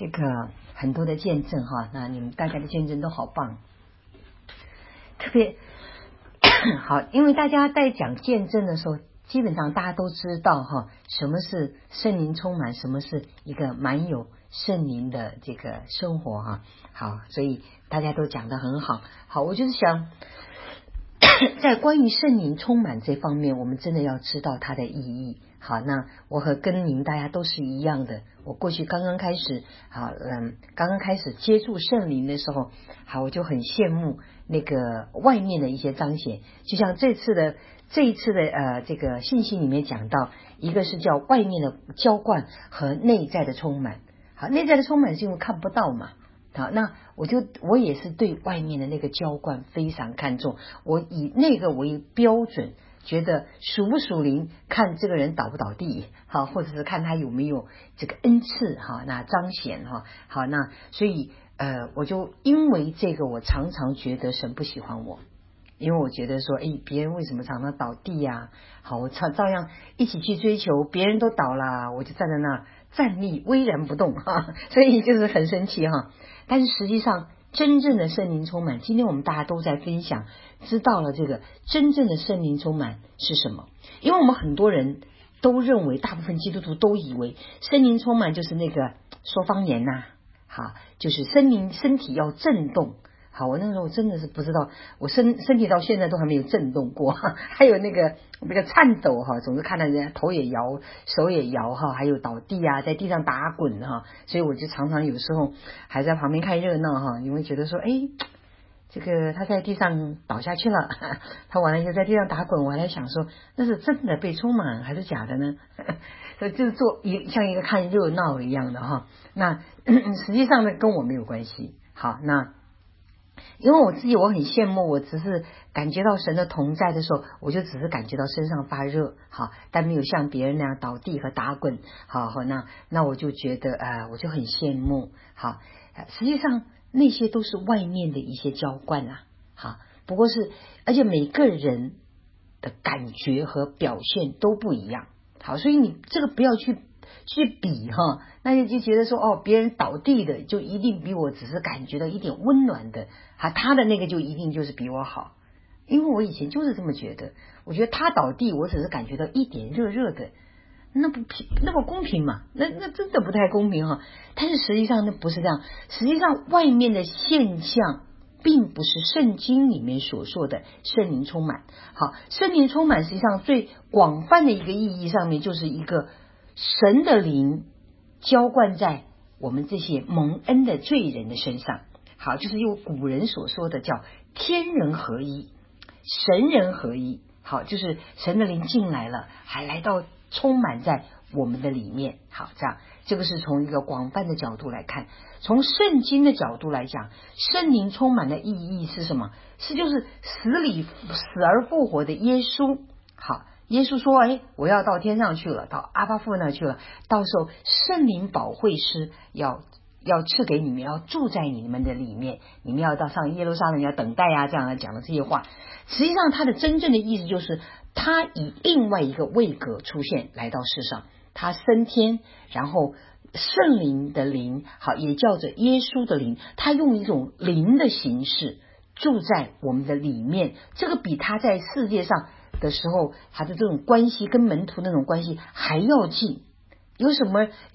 这个很多的见证哈，那你们大家的见证都好棒，特别好，因为大家在讲见证的时候，基本上大家都知道哈，什么是圣灵充满，什么是一个满有圣灵的这个生活哈。好，所以大家都讲得很好。好，我就是想在关于圣灵充满这方面，我们真的要知道它的意义。好，那我跟你们大家都是一样的。我过去刚刚开始接触圣灵的时候，好，我就很羡慕那个外面的一些彰显。就像这一次的这个信息里面讲到，一个是叫外面的浇灌和内在的充满。好，内在的充满是因为看不到嘛。好，那我也是对外面的那个浇灌非常看重，我以那个为标准，觉得属不属灵，看这个人倒不倒地，好，或者是看他有没有这个恩赐哈，那彰显哈，好，那所以我就因为这个，我常常觉得神不喜欢我。因为我觉得说，别人为什么常常倒地呀？好，我照样一起去追求，别人都倒了，我就站在那站立巍然不动哈，所以就是很生气哈。但是实际上，真正的圣灵充满，今天我们大家都在分享，知道了这个真正的圣灵充满是什么？因为我们很多人都认为，大部分基督徒都以为圣灵充满就是那个说方言呐，好，就是身体要震动。好，我那时候真的是不知道，我身体到现在都还没有震动过，还有那个颤抖哈，总是看到人家头也摇，手也摇哈，还有倒地啊，在地上打滚哈，所以我就常常有时候还在旁边看热闹哈，你会觉得说，这个他在地上倒下去了，他完了就在地上打滚，我还在想说，那是真的被充满还是假的呢？所以就是像一个看热闹一样的哈，那实际上呢跟我没有关系。好，那因为我自己我很羡慕，我只是感觉到神的同在的时候，我就只是感觉到身上发热，好，但没有像别人那样倒地和打滚，好，那我就觉得我就很羡慕，好，实际上那些都是外面的一些浇灌啊，好，不过是而且每个人的感觉和表现都不一样，好，所以你这个不要去比哈，那你就觉得说别人倒地的就一定比我只是感觉到一点温暖的，他的那个就一定就是比我好，因为我以前就是这么觉得，我觉得他倒地我只是感觉到一点热热的，那不公平嘛，那真的不太公平哈。但是实际上那不是这样，实际上外面的现象并不是圣经里面所说的圣灵充满。好，圣灵充满实际上最广泛的一个意义上面就是一个神的灵浇灌在我们这些蒙恩的罪人的身上。好，就是用古人所说的叫天人合一，神人合一。好，就是神的灵进来了，还来到充满在我们的里面。好，这个是从一个广泛的角度来看。从圣经的角度来讲，圣灵充满的意义是什么？就是死而复活的耶稣。好，耶稣说我要到天上去了，到阿爸父那去了，到时候圣灵保惠师要赐给你们，要住在你们的里面，你们要到上耶路撒冷要等待这样讲的这些话，实际上他的真正的意思就是他以另外一个位格出现来到世上，他升天，然后圣灵的灵，好，也叫做耶稣的灵，他用一种灵的形式住在我们的里面，这个比他在世界上的时候他的这种关系跟门徒那种关系还要近。有什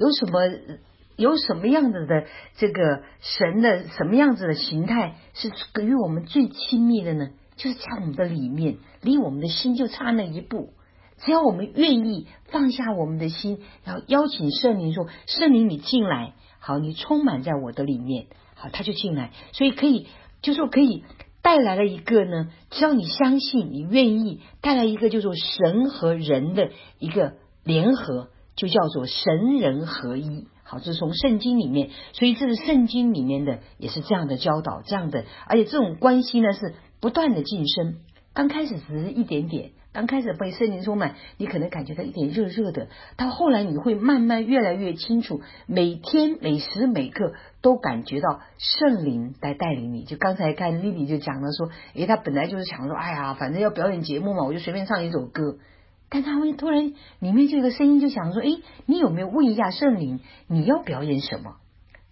么样子的这个神的什么样子的形态是与我们最亲密的呢？就是在我们的里面，离我们的心就差那一步。只要我们愿意放下我们的心，然后邀请圣灵说，圣灵你进来，好，你充满在我的里面，好，他就进来。所以可以带来了一个呢，只要你相信你愿意，带来一个就是神和人的一个联合，就叫做神人合一。好，这是从圣经里面，所以这是圣经里面的也是这样的教导，这样的，而且这种关系呢是不断的晋升。刚开始只是一点点，刚开始被圣灵充满，你可能感觉到一点热热的，到后来你会慢慢越来越清楚，每天每时每刻都感觉到圣灵来带领你。就刚才看丽丽就讲了说，他本来就是想说，反正要表演节目嘛，我就随便唱一首歌。但他会突然里面这个声音就想说，你有没有问一下圣灵，你要表演什么？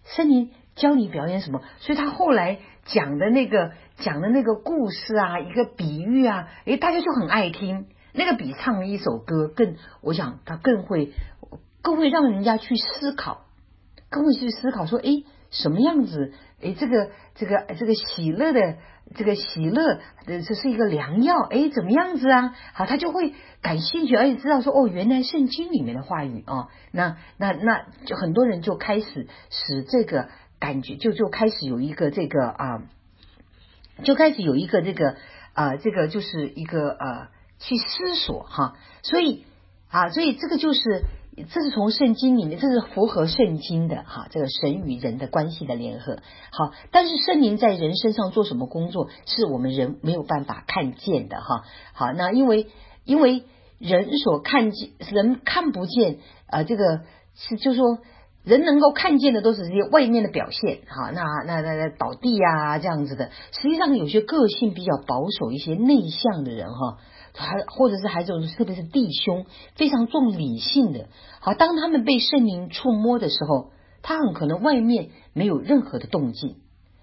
圣灵教你表演什么？所以他后来讲的那个故事啊，一个比喻啊，大家就很爱听。那个比唱一首歌我想他更会让人家去思考，更会去思考说，什么样子？这个喜乐的这是一个良药，怎么样子啊？好，他就会感兴趣，而且知道说，原来圣经里面的话语哦，那就很多人就开始使这个感觉就开始有一个这个就开始有一个这个就是一个去思索哈，所以这个这是从圣经里面，这是符合圣经的哈，这个神与人的关系的联合。好，但是圣灵在人身上做什么工作，是我们人没有办法看见的哈。好，那因为人所看见，人看不见这个是就是说。人能够看见的都是这些外面的表现，哈，那倒地啊这样子的。实际上有些个性比较保守、一些内向的人哈，或者是还有特别是弟兄非常重理性的，好，当他们被圣灵触摸的时候，他很可能外面没有任何的动静。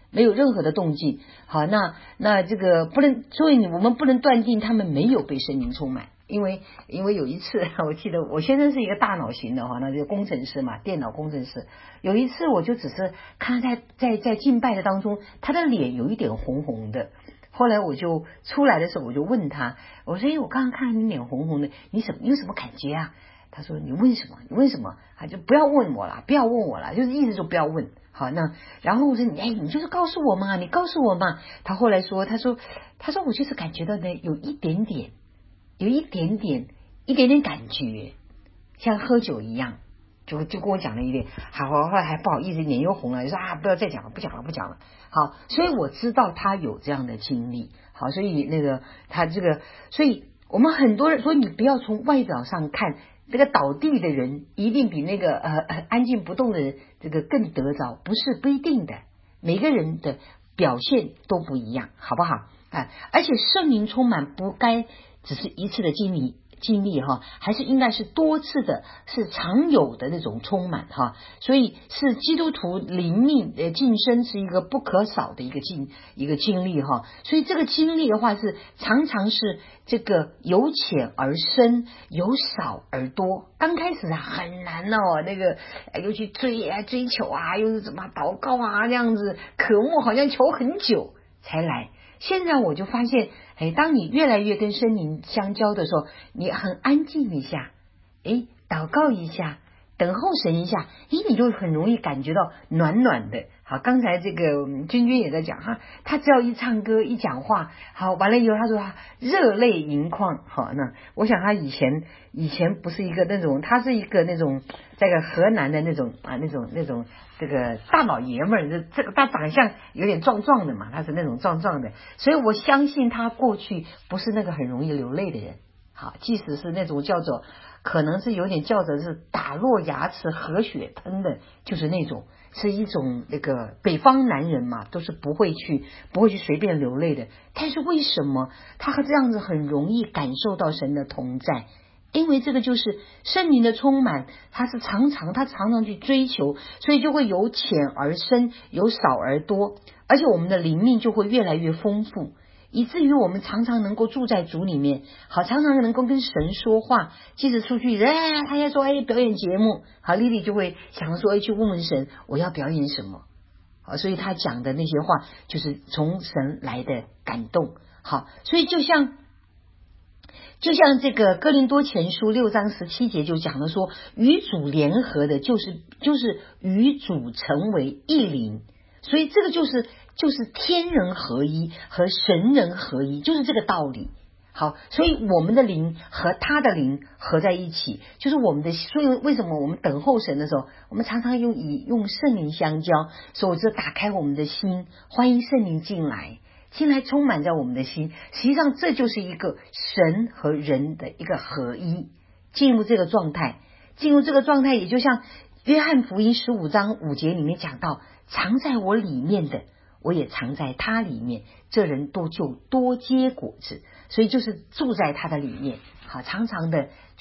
好，那这个不能，所以我们不能断定他们没有被圣灵充满。因为有一次，我记得我先生是一个大脑型的哈，那就工程师嘛，电脑工程师。有一次我就只是看在敬拜的当中，他的脸有一点红红的。后来我就出来的时候，我就问他，我说：“我刚刚看你脸红红的，你有什么感觉啊？”他说：“你问什么？他就不要问我了，就是意思就不要问。”好，然后我说：“你就是告诉我嘛，你告诉我嘛。”他后来说：“他说我就是感觉到呢，有一点点感觉，像喝酒一样，就跟我讲了一点。好，后来还不好意思，脸又红了，就说不要再讲了，不讲了。好，所以我知道他有这样的经历。好，所以他这个，所以我们很多人，所以你不要从外表上看，这个倒地的人一定比那个安静不动的人这个更得着，不一定的，每个人的表现都不一样，好不好？而且圣灵充满不该只是一次的经历哈，还是应该是多次的，是常有的那种充满哈，所以是基督徒灵命晋升是一个不可少的一个经历哈，所以这个经历的话是常常是这个由浅而深，由少而多。刚开始很难那个又去追求啊，又是怎么祷告啊这样子，渴慕好像求很久才来。现在我就发现，当你越来越跟圣灵相交的时候，你很安静一下，祷告一下，等候神一下，你就很容易感觉到暖暖的。好，刚才这个君也在讲哈，他只要一唱歌一讲话，好，完了以后他说他热泪盈眶。好，那我想他以前不是一个那种，他是一个那种这个河南的那种那种这个大老爷们儿，这个他长相有点壮壮的嘛，他是那种壮壮的，所以我相信他过去不是那个很容易流泪的人。好，即使是那种叫做可能是有点叫做是打落牙齿和血喷的，就是那种是一种那个北方男人嘛，都是不会去随便流泪的。但是为什么他这样子很容易感受到神的同在？因为这个就是圣灵的充满，他常常去追求，所以就会由浅而深，由少而多，而且我们的灵命就会越来越丰富，以至于我们常常能够住在主里面，好，常常能够跟神说话。即使出去他要说表演节目，好，丽丽就会想说去问问神，我要表演什么。好，所以他讲的那些话就是从神来的感动。好，所以就像这个哥林多前书6章17节就讲了说，与主联合的就是与主成为一灵，所以这个就是天人合一和神人合一，就是这个道理。好，所以我们的灵和他的灵合在一起，就是我们的。所以为什么我们等候神的时候，我们常常用圣灵相交，所以我就打开我们的心，欢迎圣灵进来充满在我们的心。实际上这就是一个神和人的一个合一，进入这个状态，也就像约翰福音15章5节里面讲到，藏在我里面的，我也藏在他里面，这人就多结果子。所以就是住在他的里面，好，常常的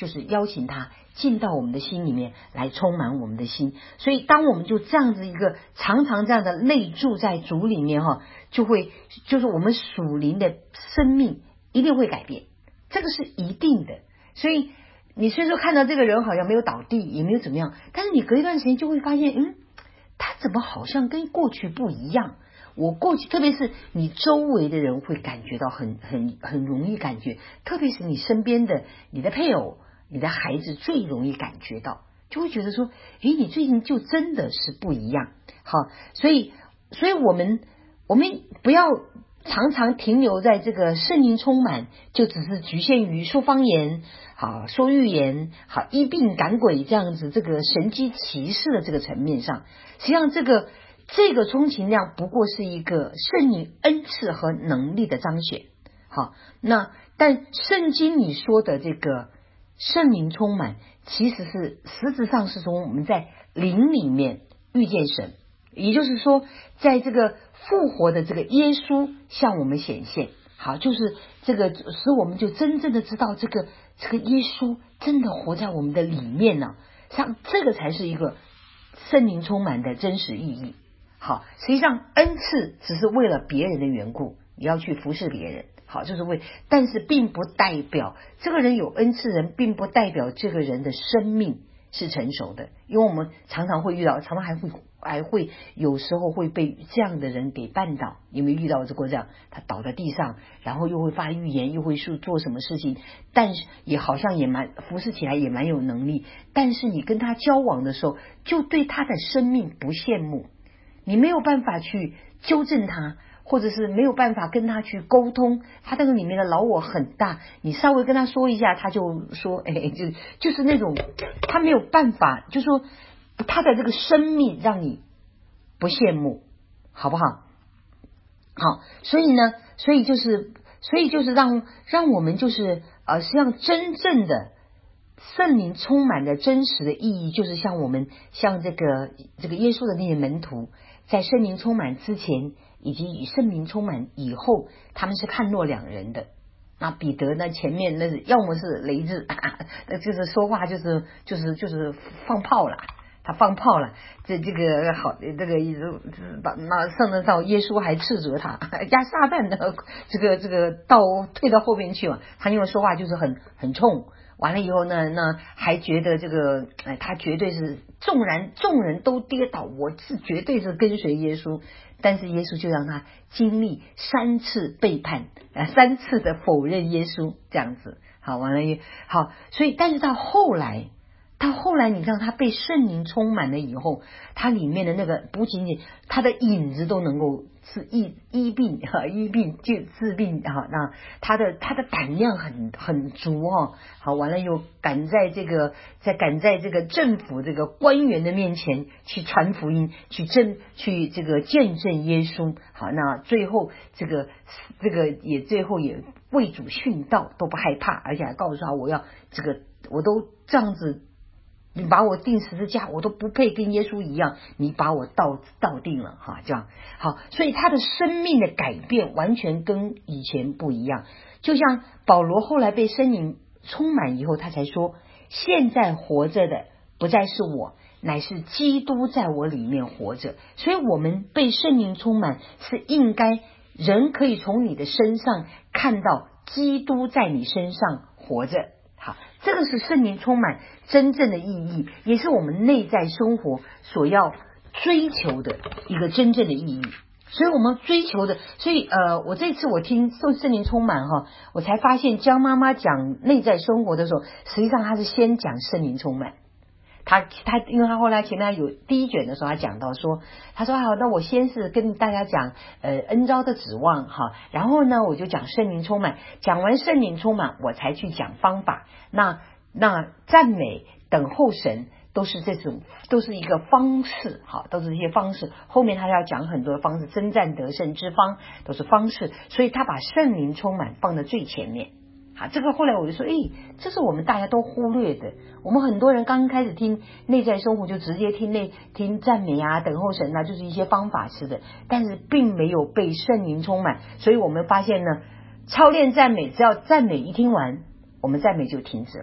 就是邀请他进到我们的心里面来充满我们的心。所以当我们就这样子一个常常这样的内住在主里面就是我们属灵的生命一定会改变，这个是一定的。所以你虽说看到这个人好像没有倒地也没有怎么样，但是你隔一段时间就会发现他怎么好像跟过去不一样。我过去，特别是你周围的人会感觉到很容易感觉，特别是你身边的你的配偶你的孩子最容易感觉到，就会觉得说你最近就真的是不一样。好，所以我们不要常常停留在这个圣灵充满就只是局限于说方言，好说预言，好医病赶鬼这样子这个神机骑士的这个层面上。实际上这个充其量不过是一个圣灵恩赐和能力的彰显。好，但圣经里说的这个圣灵充满其实是实质上是从我们在灵里面遇见神，也就是说在这个复活的这个耶稣向我们显现。好，就是这个使我们就真正的知道这个耶稣真的活在我们的里面呢，像这个才是一个圣灵充满的真实意义。好，实际上恩赐只是为了别人的缘故，你要去服侍别人，好，就是但是并不代表这个人有恩赐人，并不代表这个人的生命是成熟的。因为我们常常会遇到，常常还会有时候会被这样的人给绊倒。有没有遇到过这样？他倒在地上，然后又会发预言，又会做什么事情，但是也好像服侍起来也蛮有能力，但是你跟他交往的时候，就对他的生命不羡慕，你没有办法去纠正他，或者是没有办法跟他去沟通，他这个里面的老我很大，你稍微跟他说一下，他就说就是那种他没有办法，就是说他的这个生命让你不羡慕，好不好？好，所以就是让我们就是实际上真正的圣灵充满的真实的意义，就是像这个耶稣的那些门徒，在圣灵充满之前以及与圣灵充满以后，他们是判若两人的。那彼得呢，前面那是要么是雷子就是说话就是放炮了，他放炮了，这个好，这个马上得到耶稣还斥责他，压撒旦的这个退到后边去嘛，他因为说话就是很冲。完了以后呢，那还觉得他绝对是众人都跌倒，我是绝对是跟随耶稣。但是耶稣就让他经历3次背叛，3次的否认耶稣，这样子。好，完了好，所以但是到后来你让他被圣灵充满了以后，他里面的那个不仅仅他的影子都能够是医病就治病那他的胆量很足好，完了又赶在这个政府这个官员的面前去传福音，去这个见证耶稣。好，那最后这个最后也为主殉道都不害怕，而且还告诉他我都这样子，你把我钉十字架，我都不配跟耶稣一样，你把我倒定了这样。好，所以他的生命的改变完全跟以前不一样。就像保罗后来被圣灵充满以后，他才说，现在活着的不再是我，乃是基督在我里面活着。所以我们被圣灵充满是应该人可以从你的身上看到基督在你身上活着。好，这个是圣灵充满真正的意义，也是我们内在生活所要追求的一个真正的意义。所以我们追求的，所以我这次我听圣灵充满我才发现江妈妈讲内在生活的时候，实际上她是先讲圣灵充满。他因为他后来前面有第一卷的时候，他讲到说，他说好，那我先是跟大家讲恩召的指望然后呢我就讲圣灵充满，讲完圣灵充满我才去讲方法。那赞美等候神都是一个方式，都是一些方式。后面他要讲很多方式，征战得胜之方都是方式，所以他把圣灵充满放在最前面。这个后来我就说，这是我们大家都忽略的。我们很多人刚开始听内在生活就直接听赞美等候神就是一些方法式的，但是并没有被圣灵充满。所以我们发现呢，操练赞美，只要赞美一听完，我们赞美就停止了。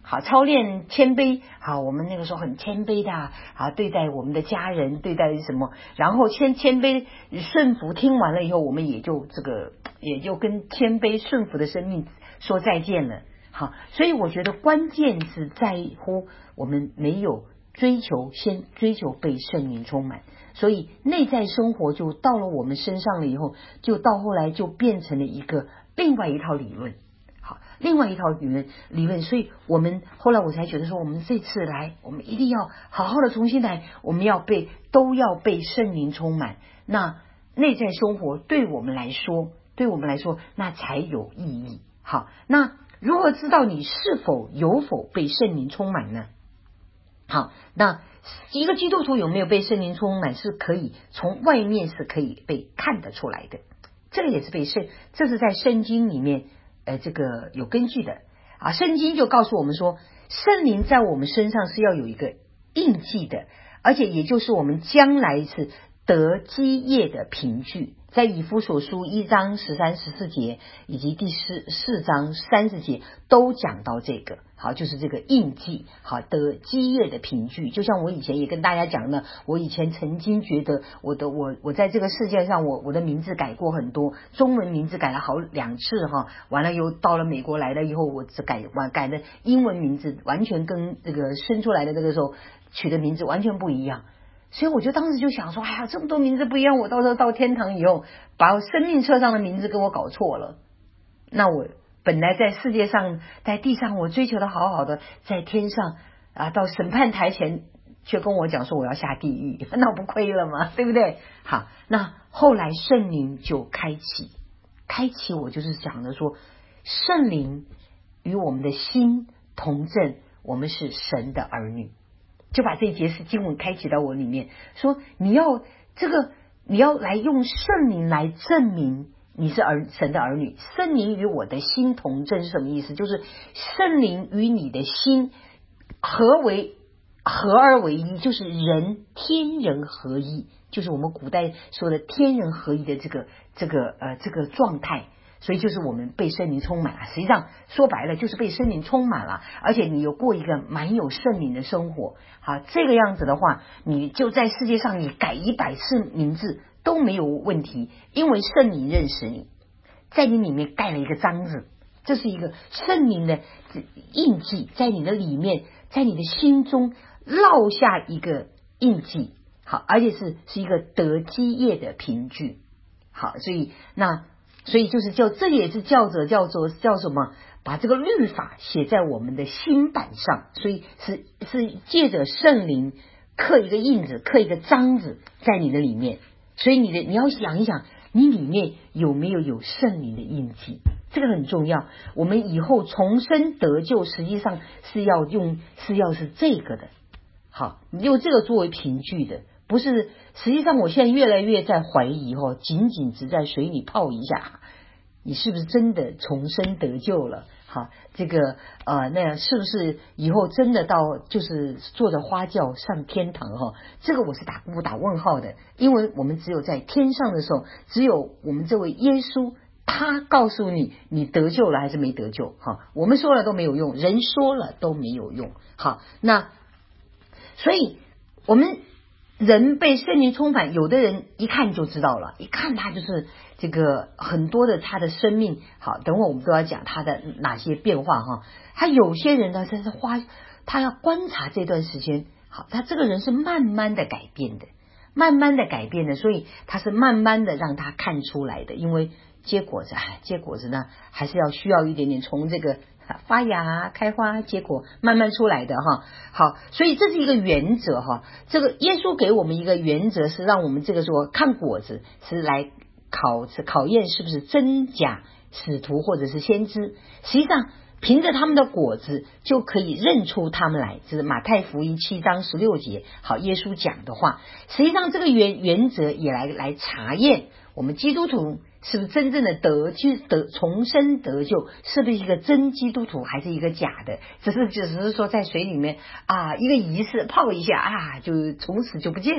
好，操练谦卑。好，我们那个时候很谦卑的啊，对待我们的家人，对待什么，然后谦卑顺服，听完了以后，我们也就跟谦卑顺服的生命说再见了。好，所以我觉得关键是在乎我们没有先追求被圣灵充满，所以内在生活就到了我们身上了以后，就到后来就变成了一个另外一套理论。好，另外一套理论，所以我们后来我才觉得说，我们这次来，我们一定要好好的重新来，我们都要被圣灵充满。那内在生活对我们来说，那才有意义。好，那如何知道你有否被圣灵充满呢？好，那一个基督徒有没有被圣灵充满，是可以从外面是可以被看得出来的。这个也是这是在圣经里面这个有根据的啊。圣经就告诉我们说，圣灵在我们身上是要有一个印记的，而且也就是我们将来是得基业的凭据。在以弗所书1章13、14节以及第4章30节都讲到这个。好，就是这个印记，好，得基业的凭据。就像我以前也跟大家讲的，我以前曾经觉得我在这个世界上，我的名字改过很多，中文名字改了2次哈，完了又到了美国来了以后，我只改的英文名字完全跟这个生出来的那个时候取的名字完全不一样。所以我就当时就想说，哎呀，这么多名字不一样，我到时候到天堂以后，把生命册上的名字给我搞错了，那我本来在世界上，在地上我追求的好好的，在天上啊，到审判台前却跟我讲说我要下地狱，那我不亏了吗？对不对？好，那后来圣灵就开启我就是讲的说，圣灵与我们的心同证，我们是神的儿女。就把这一节经文开启到我里面，说你要来用圣灵来证明你是神的儿女。圣灵与我的心同证是什么意思？就是圣灵与你的心合而为一，就是天人合一，就是我们古代说的天人合一的这个状态。所以就是我们被圣灵充满了，实际上说白了就是被圣灵充满了，而且你有过一个蛮有圣灵的生活。好，这个样子的话，你就在世界上你改100次名字都没有问题，因为圣灵认识你，在你里面盖了一个章子，这是一个圣灵的印记，在你的里面，在你的心中烙下一个印记。好，而且是一个得基业的凭据。好，所以就是这也是叫什么？把这个律法写在我们的心板上，所以是借着圣灵刻一个印子，刻一个章子在你的里面。所以你要想一想，你里面有没有圣灵的印记？这个很重要。我们以后重生得救，实际上是这个的。好，你用这个作为凭据的。不是，实际上我现在越来越在怀疑仅仅只在水里泡一下，你是不是真的重生得救了？好，这个那样是不是以后真的到就是坐着花轿上天堂这个我是打问号的，因为我们只有在天上的时候，只有我们这位耶稣他告诉你得救了还是没得救。我们说了都没有用，人说了都没有用。好，那所以我们人被圣灵充满，有的人一看就知道了，一看他就是这个很多的他的生命。好，等会我们都要讲他的哪些变化他有些人呢，他要观察这段时间。好，他这个人是慢慢的改变的，所以他是慢慢的让他看出来的。因为结果子呢，还是需要一点点从这个发芽开花结果慢慢出来的好，所以这是一个原则这个耶稣给我们一个原则，是让我们这个说看果子是来考验是不是真假使徒或者是先知。实际上凭着他们的果子就可以认出他们来，这是马太福音7章16节。好，耶稣讲的话，实际上这个原则也来查验我们基督徒是不是真正的重生得救，是不是一个真基督徒还是一个假的，只是说在水里面一个仪式泡一下就从此就不见了。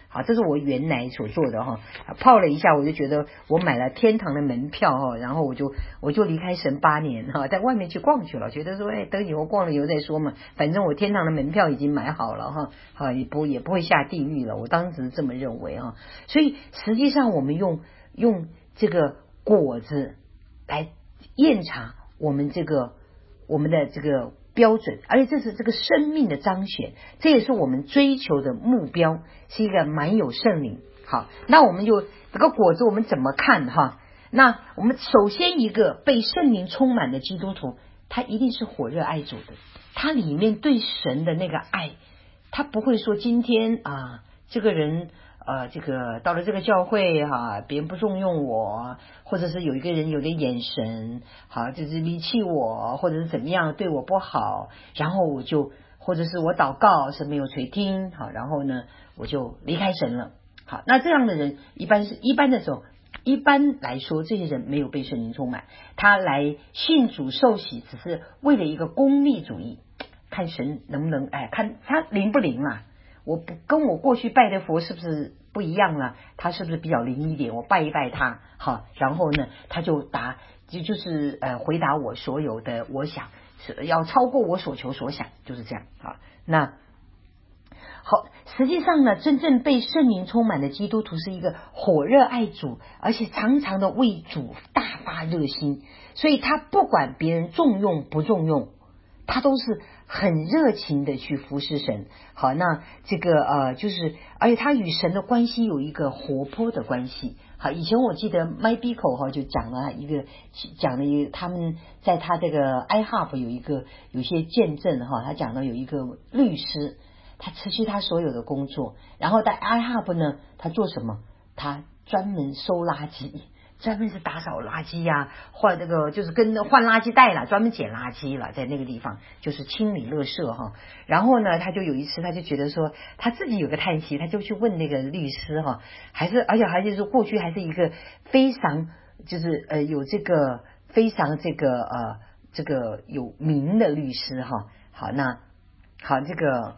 好，这是我原来所做的哈，泡了一下，我就觉得我买了天堂的门票哈，然后我就离开神8年哈，在外面去逛去了，觉得说等以后逛了以后再说嘛，反正我天堂的门票已经买好了哈，好也不会下地狱了，我当时这么认为哈，所以实际上我们用这个果子来验查我们的这个标准，而且这是这个生命的彰显，这也是我们追求的目标，是一个满有圣灵。好，那我们就这个果子我们怎么看哈？那我们首先一个被圣灵充满的基督徒，他一定是火热爱主的，他里面对神的那个爱，他不会说今天这个人这个到了这个教会别人不重用我，或者是有一个人有的眼神就是离弃我，或者是怎么样对我不好，然后或者是我祷告是没有垂听然后呢我就离开神了。好，那这样的人一般来说，这些人没有被圣灵充满，他来信主受洗只是为了一个功利主义，看神能不能看他灵不灵啦。跟我过去拜的佛是不是不一样了？他是不是比较灵一点？我拜一拜他，好，然后呢，他就是回答我所有的我想，是要超过我所求所想，就是这样啊。那好，实际上呢，真正被圣灵充满的基督徒是一个火热爱主，而且常常的为主大发热心，所以他不管别人重用不重用，他都是很热情的去服侍神。好，那这个就是而且他与神的关系有一个活泼的关系。好，以前我记得 My Biko 就讲了一个他们在他这个 iHub 有些见证他讲到有一个律师，他辞去他所有的工作，然后在 iHub 呢他做什么？他专门收垃圾，专门是打扫垃圾换这个就是跟换垃圾袋了，专门捡垃圾了，在那个地方就是清理垃圾然后呢，他就有一次他就觉得说他自己有个叹息，他就去问那个律师而且还是说过去还是一个非常就是有这个非常这个有名的律师好，那好这个。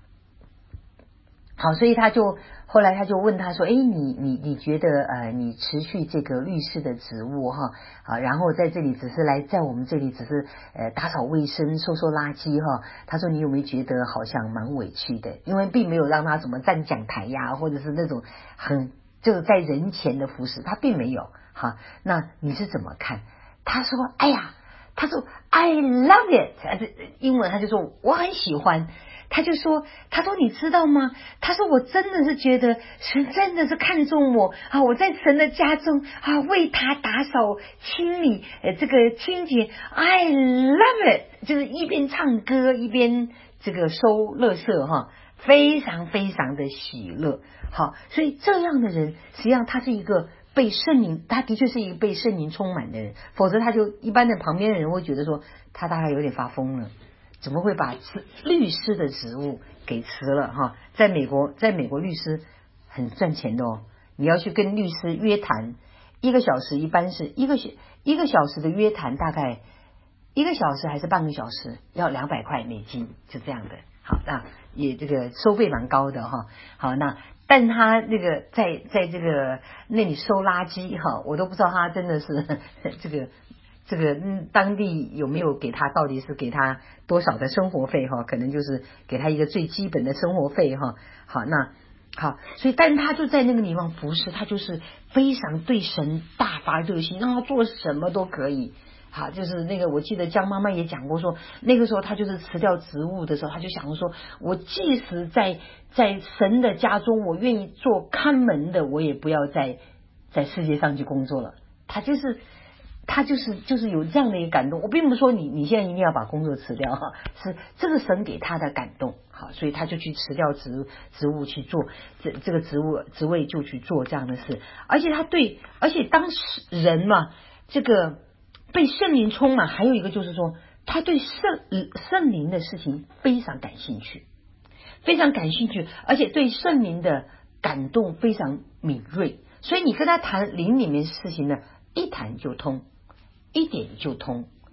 好，所以后来他就问他说，你觉得你持续这个律师的职务然后在这里在我们这里只是打扫卫生收垃圾他说你有没有觉得好像蛮委屈的，因为并没有让他怎么站讲台或者是那种就是在人前的服侍，他并没有那你是怎么看？他说他说 I love it， 英文他就说我很喜欢。他说你知道吗？他说我真的是觉得神真的是看重我我在神的家中为他打扫清理这个清洁 I love it， 就是一边唱歌一边这个收垃圾非常非常的喜乐。好，所以这样的人实际上他是一个被圣灵，他的确是一个被圣灵充满的人，否则他就一般的旁边的人会觉得说他大概有点发疯了，怎么会把律师的职务给辞了在美国律师很赚钱的你要去跟律师约谈1个小时，一般是一个小时的约谈，大概1个小时还是半个小时要$200就这样的。好，那也这个收费蛮高的好，那但他那个在这个那里收垃圾我都不知道他真的是这个当地有没有给他，到底是给他多少的生活费可能就是给他一个最基本的生活费好，那好，所以但他就在那个地方服侍，他就是非常对神大发热心，让他做什么都可以。好，就是那个我记得江妈妈也讲过说，那个时候他就是辞掉职务的时候，他就想说我即使在神的家中我愿意做看门的，我也不要在世界上去工作了。他就是有这样的一个感动。我并不是说你现在一定要把工作辞掉是这个神给他的感动。好，所以他就去辞掉职务去做这个职位就去做这样的事。而且当时人嘛，这个被圣灵充满，还有一个就是说他对圣灵的事情非常感兴趣，而且对圣灵的感动非常敏锐，所以你跟他谈灵里面事情呢，一谈就通，一点就通。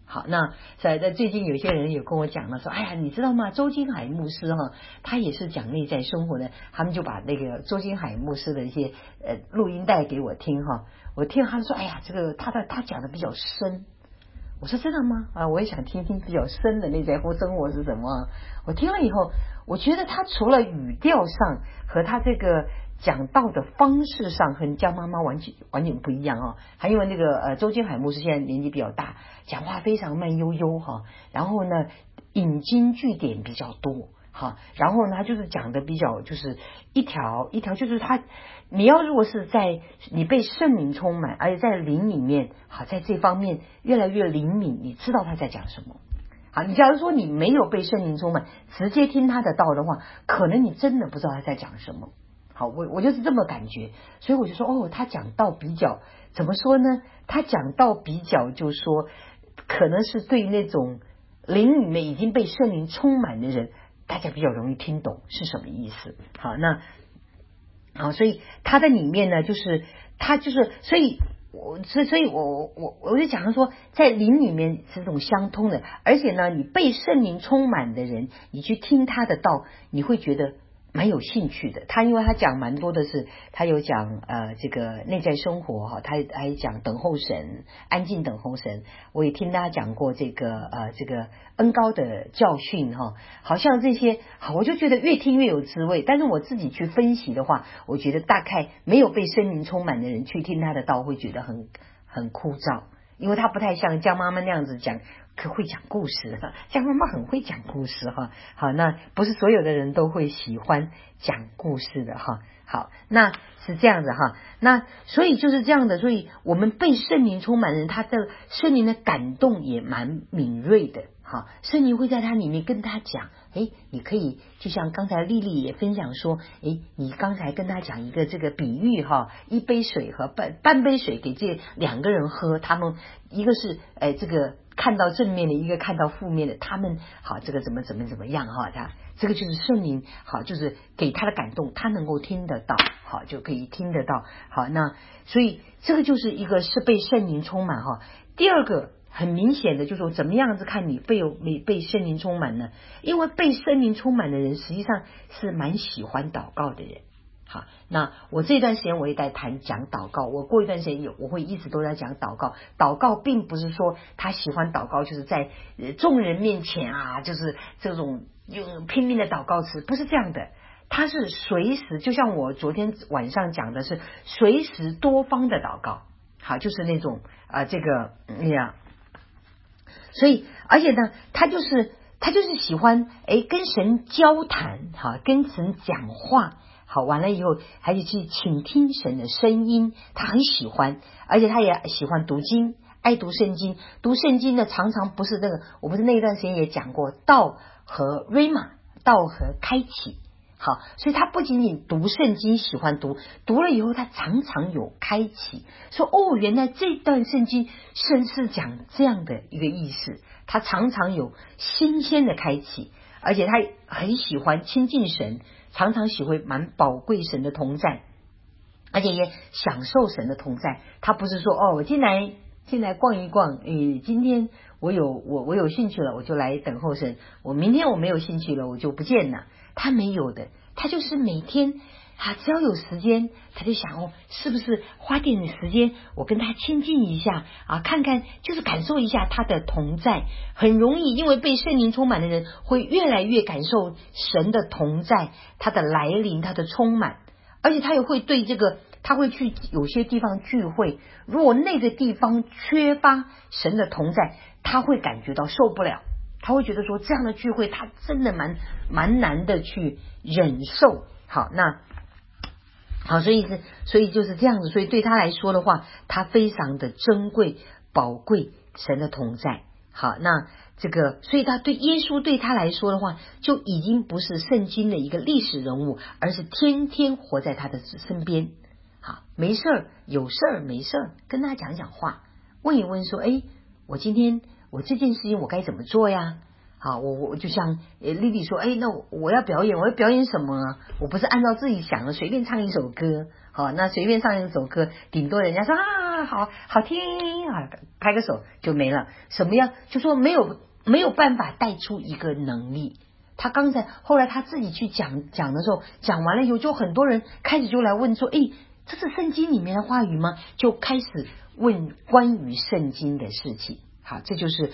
好，那在最近有些人有跟我讲了，说，哎呀，你知道吗？周金海牧师哈，他也是讲内在生活的，他们就把那个周金海牧师的一些录音带给我听哈，我听他说，哎呀，这个他讲的比较深。我说真的吗？啊，我也想听听比较深的内在生活是什么。我听了以后，我觉得他除了语调上和他这个讲道的方式上和江妈妈完全不一样哦，还因为那个周金海牧师现在年纪比较大，讲话非常慢悠悠哈，然后呢引经据典比较多。好，然后呢，他就是讲的比较就是一条一条，就是他，你要如果是在你被圣灵充满，而且在灵里面，好，在这方面越来越灵敏，你知道他在讲什么。好，你假如说你没有被圣灵充满，直接听他的道的话，可能你真的不知道他在讲什么。好，我就是这么感觉，所以我就说，哦，他讲道比较怎么说呢？他讲道比较就是说，可能是对那种灵里面已经被圣灵充满的人。大家比较容易听懂是什么意思。好，那好，所以他在里面呢，就是他就是，所以我就讲说，在灵里面是这种相通的，而且呢，你被圣灵充满的人，你去听他的道，你会觉得蛮有兴趣的。他因为他讲蛮多的是，他有讲这个内在生活哈，他还讲等候神，安静等候神。我也听他讲过这个这个恩高的教训哈，好像这些好，我就觉得越听越有滋味。但是我自己去分析的话，我觉得大概没有被圣灵充满的人去听他的道，会觉得很枯燥。因为他不太像江妈妈那样子讲，可会讲故事。江妈妈很会讲故事哈。好，那不是所有的人都会喜欢讲故事的哈。好，那是这样子哈。那所以就是这样的，所以我们被圣灵充满的人，他的圣灵的感动也蛮敏锐的。好，圣灵会在他里面跟他讲，你可以就像刚才丽丽也分享说，你刚才跟他讲一个这个比喻哈，一杯水和半杯水给这两个人喝，他们一个是这个看到正面的，一个看到负面的，他们好这个怎么样哈，他这个就是圣灵好，就是给他的感动，他能够听得到，好就可以听得到。好，那所以这个就是一个是被圣灵充满哈。第二个很明显的就是说，怎么样子看你没被圣灵充满呢？因为被圣灵充满的人实际上是蛮喜欢祷告的人。好，那我这段时间我也在讲祷告，我过一段时间我会一直都在讲祷告。祷告并不是说他喜欢祷告就是在众人面前啊，就是这种用拼命的祷告词，不是这样的。他是随时，就像我昨天晚上讲的是随时多方的祷告。好，就是那种这个所以而且呢，他就是喜欢跟神交谈，好跟神讲话。好，完了以后还是去倾听神的声音，他很喜欢，而且他也喜欢读经，爱读圣经。读圣经呢，常常不是那个，我不是那一段时间也讲过道和 Rhema， 道和开启。好，所以他不仅仅读圣经喜欢读了以后，他常常有开启，说原来这段圣经是讲这样的一个意思，他常常有新鲜的开启，而且他很喜欢亲近神，常常喜欢蛮宝贵神的同在，而且也享受神的同在。他不是说我进来逛一逛，今天我有兴趣了，我就来等候神，我明天我没有兴趣了，我就不见了。他没有的，他就是每天只要有时间，他就想是不是花点时间我跟他亲近一下看看，就是感受一下他的同在。很容易因为被圣灵充满的人会越来越感受神的同在，他的来临，他的充满。而且他也会对这个，他会去有些地方聚会，如果那个地方缺乏神的同在，他会感觉到受不了，他会觉得说这样的聚会他真的蛮难的去忍受。好，那好，所以就是这样子。所以对他来说的话，他非常的珍贵宝贵神的同在。好，那这个所以他对耶稣对他来说的话，就已经不是圣经的一个历史人物，而是天天活在他的身边。好，没事儿有事儿没事儿跟他讲讲话，问一问说我今天我这件事情我该怎么做呀？好，我就像丽丽说，那我要表演什么啊？我不是按照自己想的随便唱一首歌，好，那随便唱一首歌，顶多人家说啊，好好听啊，拍个手就没了。什么样？就说没有办法带出一个能力。他后来他自己去讲的时候，讲完了以后，就很多人开始就来问说，诶，这是圣经里面的话语吗？就开始问关于圣经的事情。好，这就是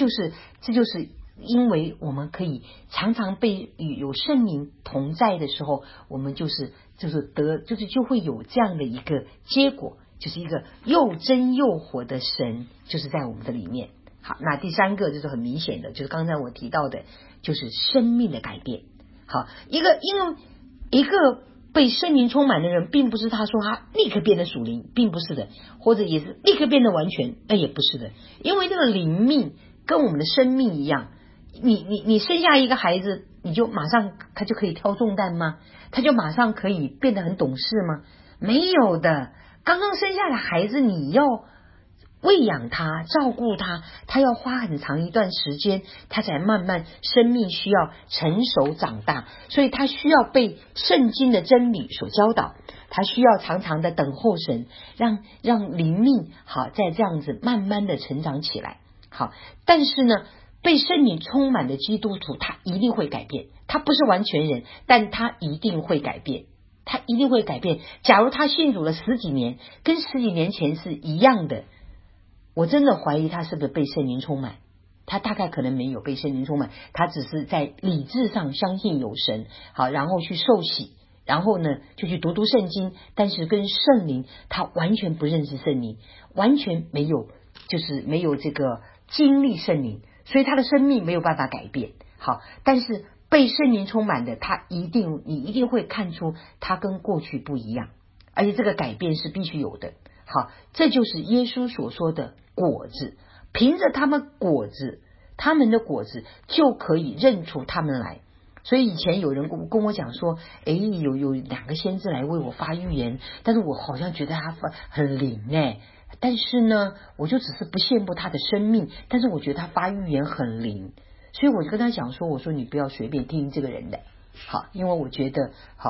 因为我们可以常常被有圣灵同在的时候，我们就会有这样的一个结果，就是一个又真又活的神，就是在我们的里面。好，那第三个就是很明显的，就是刚才我提到的，就是生命的改变。好，因为一个被圣灵充满的人，并不是他说他立刻变得属灵，并不是的，或者也是立刻变得完全，那也不是的。因为这个灵命跟我们的生命一样，你生下一个孩子，你就马上他就可以挑重担吗？他就马上可以变得很懂事吗？没有的。刚刚生下的孩子，你要喂养他，照顾他，他要花很长一段时间，他才慢慢生命需要成熟长大，所以他需要被圣经的真理所教导，他需要常常的等候神，让灵命好在这样子慢慢的成长起来。好，但是呢，被圣灵充满的基督徒，他一定会改变，他不是完全人，但他一定会改变，他一定会改变。假如他信主了10几年，跟10几年前是一样的，我真的怀疑他是不是被圣灵充满。他大概可能没有被圣灵充满，他只是在理智上相信有神，好，然后去受洗，然后呢就去读圣经，但是跟圣灵他完全不认识圣灵，完全没有这个经历圣灵，所以他的生命没有办法改变。好，但是被圣灵充满的你一定会看出他跟过去不一样，而且这个改变是必须有的。好，这就是耶稣所说的果子，凭着他们的果子就可以认出他们来。所以以前有人跟我讲说，有2个先知来为我发预言，但是我好像觉得他很灵但是呢我就只是不羡慕他的生命，但是我觉得他发预言很灵，所以我就跟他讲说，我说你不要随便听这个人的。好，因为我觉得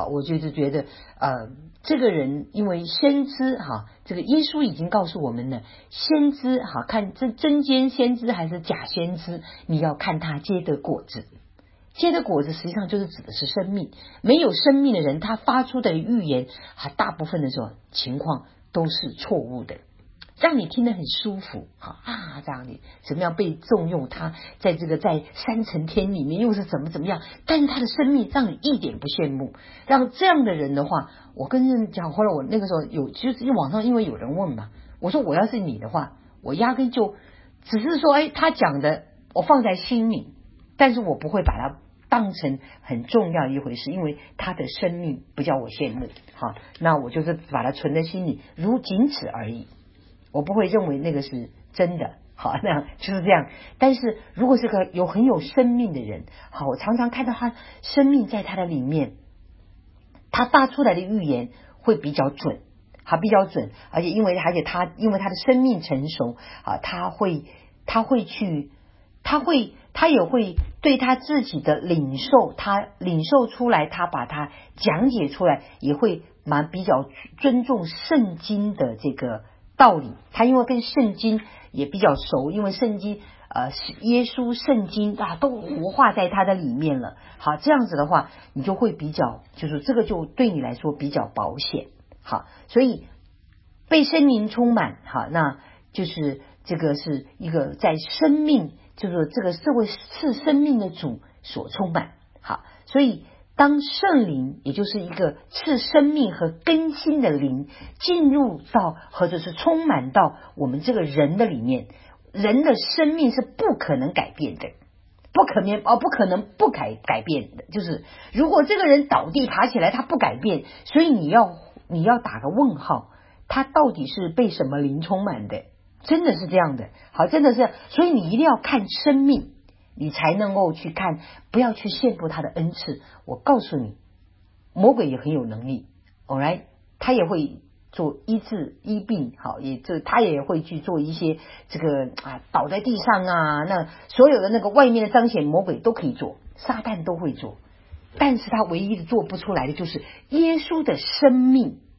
这个人因为先知这个耶稣已经告诉我们了，先知看这真先知还是假先知，你要看他结的果子。结的果子实际上就是指的是生命，没有生命的人，他发出的预言大部分的时候情况都是错误的，让你听得很舒服这样你怎么样被重用，他在3层天里面又是怎么样，但是他的生命让你一点不羡慕。让这样的人的话，我跟人讲，后来我那个时候就是网上因为有人问嘛，我说我要是你的话，我压根就只是说他讲的我放在心里，但是我不会把它当成很重要的一回事，因为他的生命不叫我羡慕。好，那我就是把它存在心里，仅此而已，我不会认为那个是真的。好，那样就是这样。但是如果是个很有生命的人，好，我常常看到他生命在他的里面，他发出来的预言会比较准，而且因为他的生命成熟，他也会对他自己的领受出来，他把它讲解出来，也会比较尊重圣经的这个道理。他因为跟圣经也比较熟，因为圣经耶稣圣经都活化在他的里面了。好，这样子的话你就会比较，就是这个就对你来说比较保险。好，所以被圣灵充满，好，那就是这个是一个在生命，就是这个社会是生命的主所充满。好，所以当圣灵也就是一个赐生命和更新的灵进入到或者是充满到我们这个人的里面，人的生命是不可能改变的，不可能不改变的。就是如果这个人倒地爬起来他不改变，所以你要打个问号，他到底是被什么灵充满的？真的是这样的。好，真的是，所以你一定要看生命，你才能够去看，不要去羡慕他的恩赐。我告诉你，魔鬼也很有能力 alright， 他也会做医治医病，好，他也会去做一些这个倒在地上那所有的那个外面的彰显，魔鬼都可以做，撒旦都会做，但是他唯一的做不出来的就是耶稣的生命。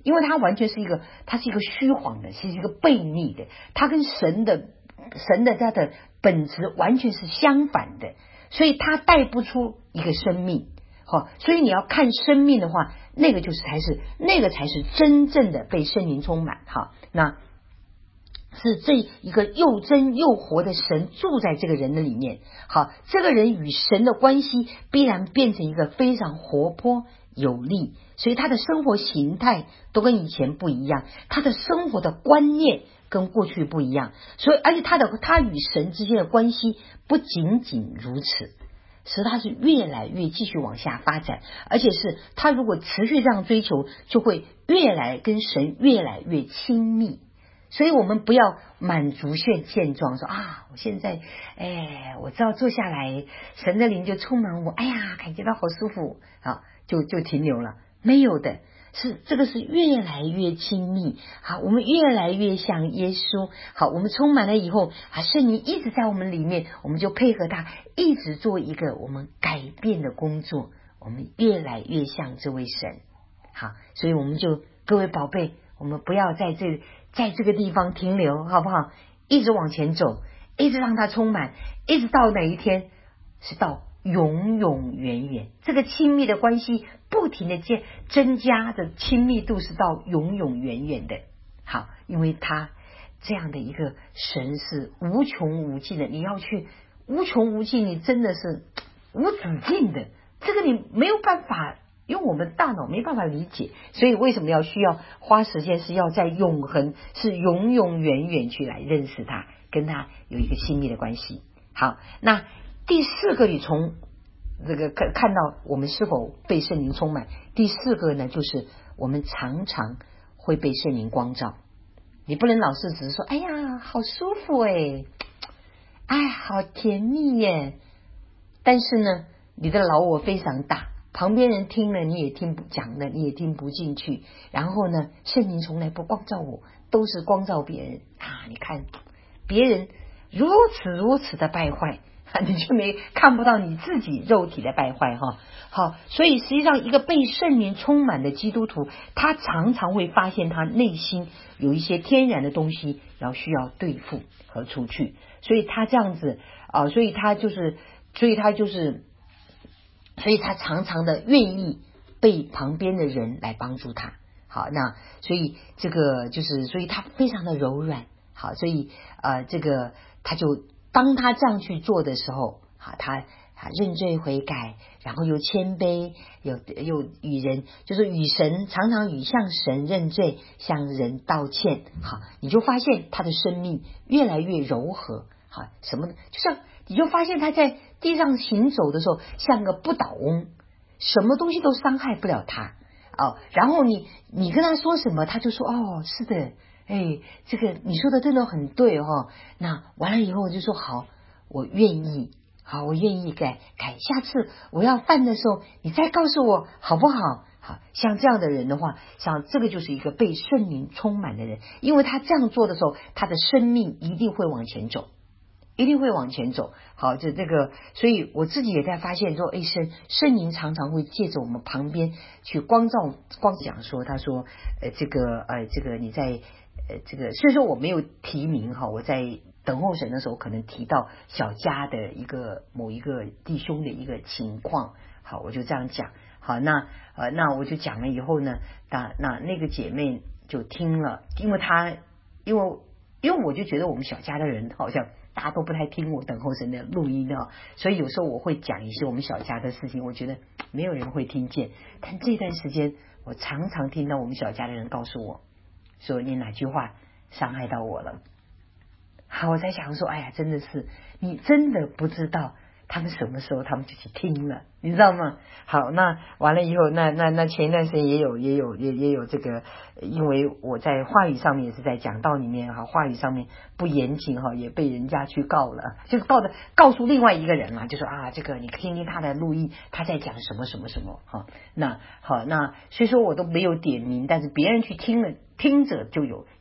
因为它完全是一个，它是一个虚晃的，是一个悖逆的，它跟神的它的本质完全是相反的，所以它带不出一个生命。好，所以你要看生命的话，那个才是真正的被圣灵充满。哈，那是这一个又真又活的神住在这个人的里面。好，这个人与神的关系必然变成一个非常活泼有力，所以他的生活形态都跟以前不一样，他的生活的观念跟过去不一样，所以而且他与神之间的关系不仅仅如此，使他是越来越继续往下发展，而且是他如果持续这样追求，就会跟神越来越亲密。所以我们不要满足现状，说啊，我现在我知道坐下来神的灵就充满我，哎呀感觉到好舒服，好就停留了。没有的，这个是越来越亲密。好，我们越来越像耶稣。好，我们充满了以后圣灵一直在我们里面，我们就配合他一直做一个我们改变的工作，我们越来越像这位神。好，所以我们就各位宝贝，我们不要在这个地方停留，好不好？一直往前走，一直让它充满，一直到哪一天是到永永远远，这个亲密的关系不停的增加的亲密度是到永永远远的。好，因为他这样的一个神是无穷无尽的，你要去无穷无尽，你真的是无止境的，这个你没有办法用我们大脑没办法理解，所以为什么需要花时间，是要在永恒，是永永远远去来认识他，跟他有一个亲密的关系。好，那第四个，你从这个看到我们是否被圣灵充满。第四个呢，就是我们常常会被圣灵光照。你不能老是只是说哎呀好舒服哎好甜蜜耶，但是呢你的老我非常大，旁边人听了你也听不讲了，你也听不进去。然后呢圣灵从来不光照我，都是光照别人你看别人如此的败坏，你就看不到你自己肉体的败坏哈。好，所以实际上一个被圣灵充满的基督徒，他常常会发现他内心有一些天然的东西需要对付和除去，所以他这样子所以他常常的愿意被旁边的人来帮助他。好，那所以这个所以他非常的柔软。好，所以这个他就当他这样去做的时候，他认罪悔改，然后又谦卑，又与人与神常常向神认罪，向人道歉。好，你就发现他的生命越来越柔和。好，什么呢？就像你就发现他在地上行走的时候像个不倒翁，什么东西都伤害不了他。然后你跟他说什么，他就说是的，这个你说的真的很对那完了以后就说好，我愿意改，下次我要犯的时候你再告诉我好不好？好，像这样的人的话，像这个就是一个被圣灵充满的人，因为他这样做的时候，他的生命一定会往前走，一定会往前走。好，这个，所以我自己也在发现说，圣灵常常会借着我们旁边去光讲说，他说这个你在这个，虽然说我没有提名我在等候神的时候可能提到小家的某一个弟兄的一个情况。好，我就这样讲。好，那我就讲了以后呢，那个姐妹就听了，因为我就觉得我们小家的人好像大家都不太听我等候神的录音所以有时候我会讲一些我们小家的事情，我觉得没有人会听见。但这段时间我常常听到我们小家的人告诉我说，你哪句话伤害到我了。好，我在想说，哎呀，真的是你真的不知道他们什么时候他们就去听了，你知道吗？好，那完了以后，那前一段时间也有这个，因为我在话语上面也是在讲道里面话语上面不严谨也被人家去告了，就是告诉另外一个人嘛，就说这个你听听他的录音，他在讲什么什么什么那好，那虽说我都没有点名，但是别人去听了，听者就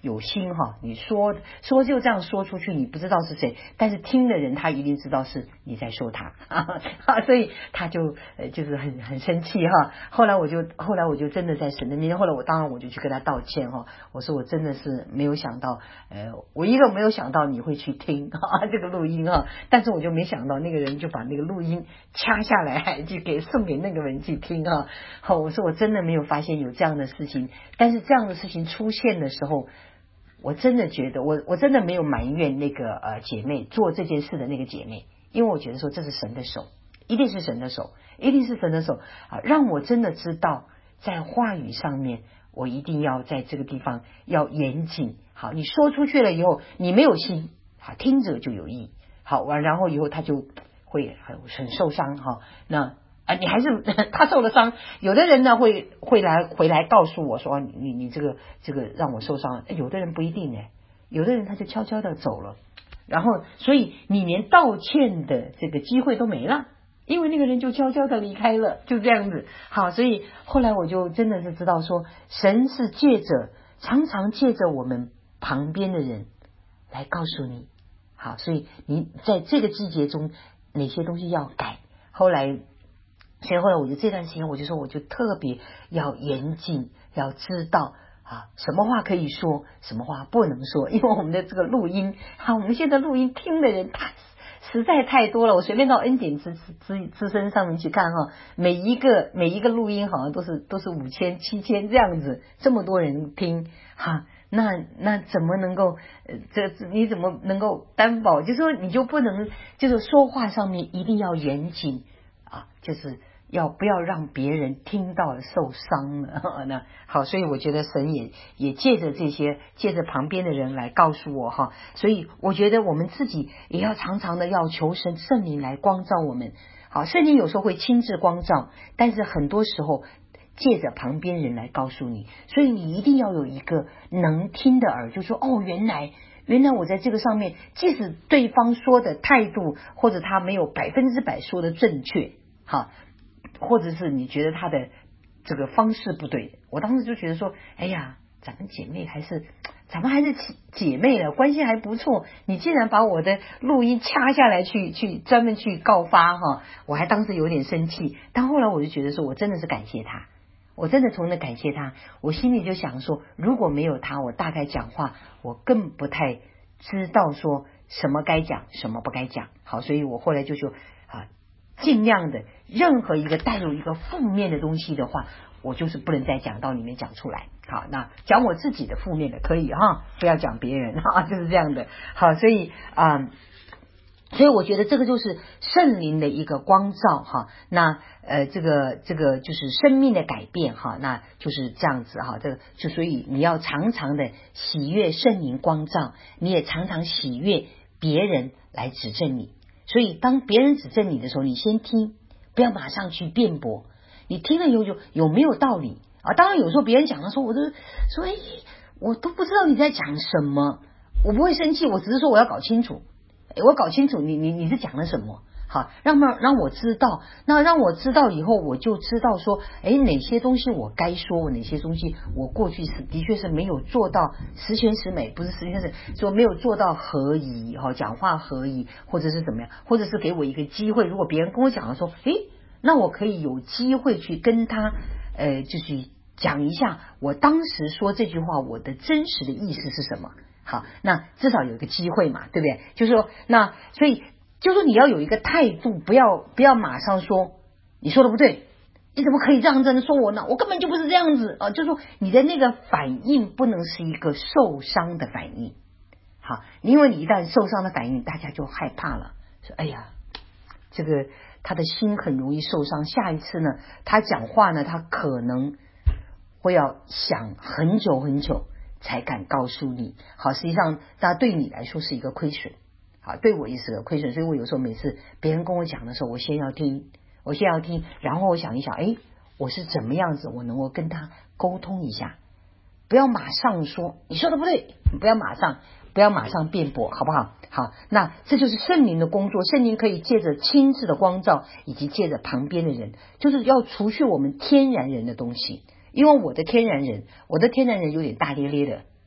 有心哈，你说就这样说出去，你不知道是谁，但是听的人他一定知道是你在说他所以他就是很生气哈。后来我就真的在神的面前，后来当然我就去跟他道歉哈，我说我真的是没有想到，我一个没有想到你会去听这个录音哈，但是我就没想到那个人就把那个录音掐下来就送给那个人去听哈。好，我说我真的没有发现有这样的事情，但是这样的事情出现的时候，我真的觉得我真的没有埋怨那个姐妹做这件事的那个姐妹，因为我觉得说这是神的手，一定是神的手，一定是神的手让我真的知道在话语上面我一定要在这个地方要严谨。好，你说出去了以后你没有心，好，听者就有意，好，然后以后他就会很受伤哈。那你还是他受了伤，有的人呢会回来告诉我说你这个让我受伤了，有的人不一定有的人他就悄悄的走了，然后所以你连道歉的这个机会都没了，因为那个人就悄悄的离开了，就这样子。好，所以后来我就真的是知道说，神是常常借着我们旁边的人来告诉你。好，所以你在这个季节中哪些东西要改。所以后来我就这段时间我就说，我就特别要严谨，要知道什么话可以说，什么话不能说，因为我们的这个录音我们现在录音听的人实在太多了。我随便到恩典之声上面去看每一个录音好像都是5000、7000这样子，这么多人听那怎么能够你怎么能够担保？就是说你就不能就是说话上面一定要严谨就是不要让别人听到受伤了那好，所以我觉得神也借着旁边的人来告诉我所以我觉得我们自己也要常常的要求圣灵来光照我们。好，圣灵有时候会亲自光照，但是很多时候借着旁边人来告诉你，所以你一定要有一个能听的耳，就说原来我在这个上面，即使对方说的态度或者他没有100%说的正确或者是你觉得他的这个方式不对，我当时就觉得说，哎呀，咱们还是姐妹了，关系还不错，你竟然把我的录音掐下来去专门去告发我还当时有点生气，但后来我就觉得说，我真的是感谢他，我真的从那感谢他，我心里就想说，如果没有他，我大概讲话我更不太知道说什么该讲什么不该讲。好，所以我后来就尽量的任何一个带有一个负面的东西的话，我就是不能在讲道里面讲出来。好，那讲我自己的负面的可以不要讲别人就是这样的。好，所以我觉得这个就是圣灵的一个光照那这个就是生命的改变那就是这样子这个所以你要常常的喜悦圣灵光照，你也常常喜悦别人来指正你。所以当别人指正你的时候，你先听，不要马上去辩驳，你听了以后就有没有道理当然有时候别人讲的时候，我都说我都不知道你在讲什么，我不会生气，我只是说我要搞清楚，我搞清楚你是讲了什么。好，让我知道，那让我知道以后，我就知道说哪些东西我该说，哪些东西我过去的确是没有做到十全十美，不是十全十美，说没有做到合宜讲话合宜，或者是怎么样，或者是给我一个机会，如果别人跟我讲了说那我可以有机会去跟他就是讲一下我当时说这句话我的真实的意思是什么。好，那至少有一个机会嘛，对不对？就是说那所以就是说你要有一个态度，不要马上说你说的不对，你怎么可以这样子说我呢？我根本就不是这样子就是说你的那个反应不能是一个受伤的反应。好，因为你一旦受伤的反应，大家就害怕了，说哎呀，这个他的心很容易受伤，下一次呢他讲话呢他可能会要想很久很久才敢告诉你。好，实际上那对你来说是一个亏损，好，对我也是个亏损。所以我有时候每次别人跟我讲的时候，我先要听，然后我想一想我是怎么样子我能够跟他沟通一下，不要马上说你说的不对，不要马上辩驳，好不好？好，那这就是圣灵的工作，圣灵可以借着亲自的光照，以及借着旁边的人，就是要除去我们天然人的东西。因为我的天然人有点大咧咧的，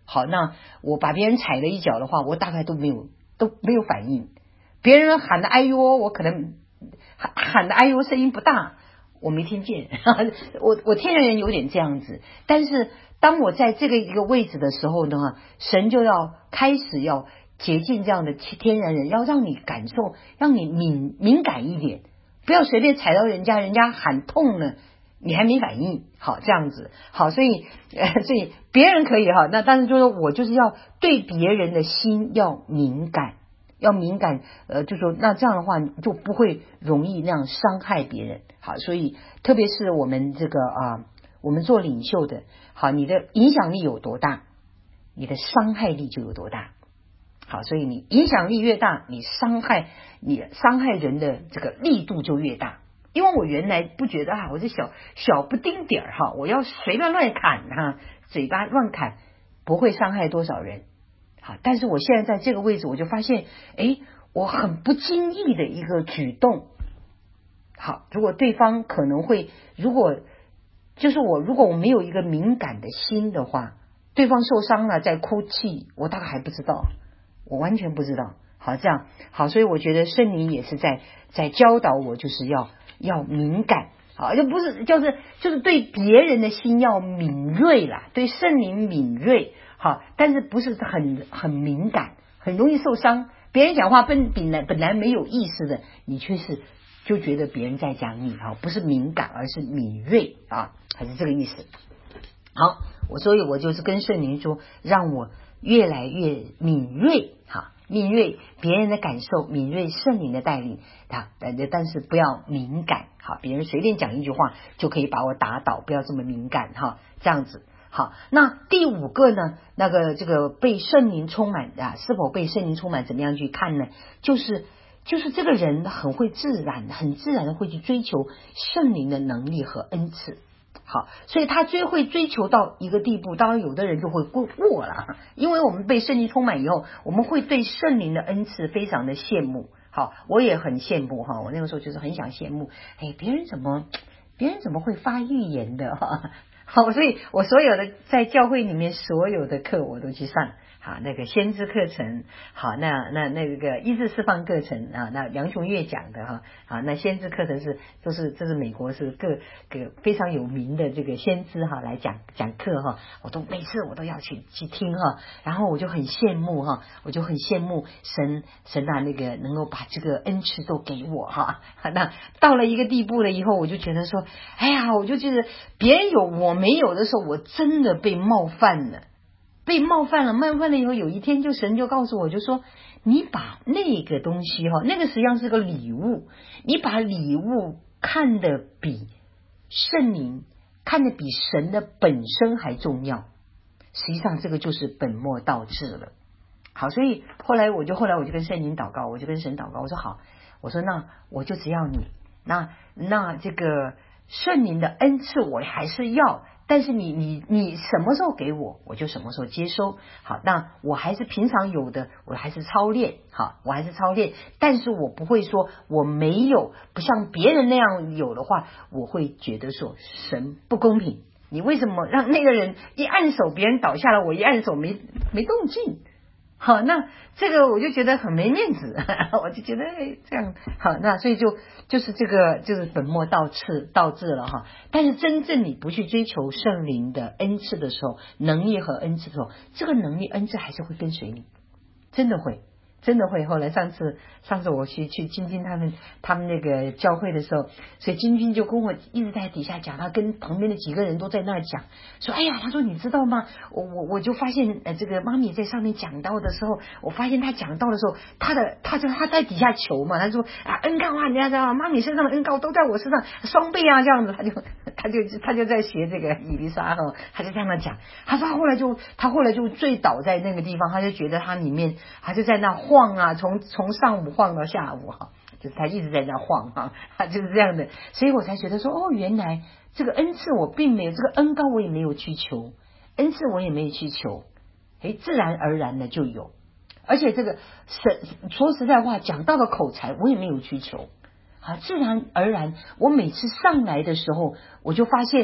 好，那我把别人踩了一脚的话，我大概都没有反应。别人喊的哎呦，我可能喊的哎呦声音不大，我没听见。我天然人有点这样子，但是当我在这个一个位置的时候呢，神就要开始要洁净这样的天然人，要让你感受，让你敏感一点，不要随便踩到人家喊痛了，你还没反应。好，这样子好，所以别人可以哈，那但是就是我就是要对别人的心要敏感。就说那这样的话就不会容易那样伤害别人。好，所以特别是我们这个我们做领袖的，好，你的影响力有多大，你的伤害力就有多大。好，所以你影响力越大，你伤害人的这个力度就越大。因为我原来不觉得我是小不丁点儿我要随便乱砍嘴巴乱砍不会伤害多少人。好，但是我现在在这个位置，我就发现，我很不经意的一个举动，好，如果对方可能会，如果我没有一个敏感的心的话，对方受伤了在哭泣，我大概还不知道，我完全不知道。好，这样好，所以我觉得圣灵也是在教导我，就是要敏感。好，就不是就是对别人的心要敏锐啦，对圣灵敏锐。好，但是不是很敏感，很容易受伤。别人讲话本来没有意思的，你却是就觉得别人在讲你不是敏感，而是敏锐还是这个意思。好，所以我就是跟圣灵说，让我越来越敏锐，敏锐别人的感受，敏锐圣灵的带领但是不要敏感。好，别人随便讲一句话就可以把我打倒，不要这么敏感这样子。好，那第五个呢，这个被圣灵充满是否被圣灵充满，怎么样去看呢？就是这个人很自然的会去追求圣灵的能力和恩赐。好，所以他会追求到一个地步，当然有的人就会过了，因为我们被圣灵充满以后，我们会对圣灵的恩赐非常的羡慕。好，我也很羡慕我那个时候就是很想羡慕，别人怎么会发预言的好，所以我所有的在教会里面所有的课我都去上。好，那个先知课程，好，那个医治释放课程那梁琼月讲的好，那先知课程这是美国是各非常有名的这个先知来讲课每次我都要去听然后我就很羡慕神那个能够把这个恩赐都给我那到了一个地步了以后，我就觉得说，我就觉得别人有我没有的时候，我真的被冒犯了以后，有一天神就告诉我，就说你把那个东西那个实际上是个礼物，你把礼物看得比圣灵，看得比神的本身还重要，实际上这个就是本末倒置了。好，所以后来我就跟圣灵祷告，我就跟神祷告，我说好，我说那我就只要你，那这个圣灵的恩赐我还是要，但是你什么时候给我就什么时候接收。好，那我还是平常有的，我还是操练，但是我不会说我没有，不像别人那样有的话，我会觉得说神不公平，你为什么让那个人一按手别人倒下了，我一按手没动静。好，那这个我就觉得很没面子我就觉得这样好，那所以就是这个就是本末倒置了但是真正你不去追求圣灵的恩赐的时候，能力和恩赐的时候，这个能力恩赐还是会跟随你，真的会。后来上次我去金军他们那个教会的时候，所以金军就跟我一直在底下讲，他跟旁边的几个人都在那讲，说他说你知道吗，我就发现这个妈咪在上面讲到的时候，我发现他讲到的时候，他在底下求嘛，他说恩膏你要知道妈咪身上的恩膏都在我身上双倍这样子，他就在学这个以利沙他就这样讲，他说他后来就醉倒在那个地方，他就觉得他里面他就在那晃从上午晃到下午就是他一直在那晃他就是这样的，所以我才觉得说原来这个恩赐我并没有，这个恩膏我也没有去求，恩赐我也没有去求，自然而然的就有。而且这个说实在话，讲到了口才我也没有去求自然而然我每次上来的时候，我就发现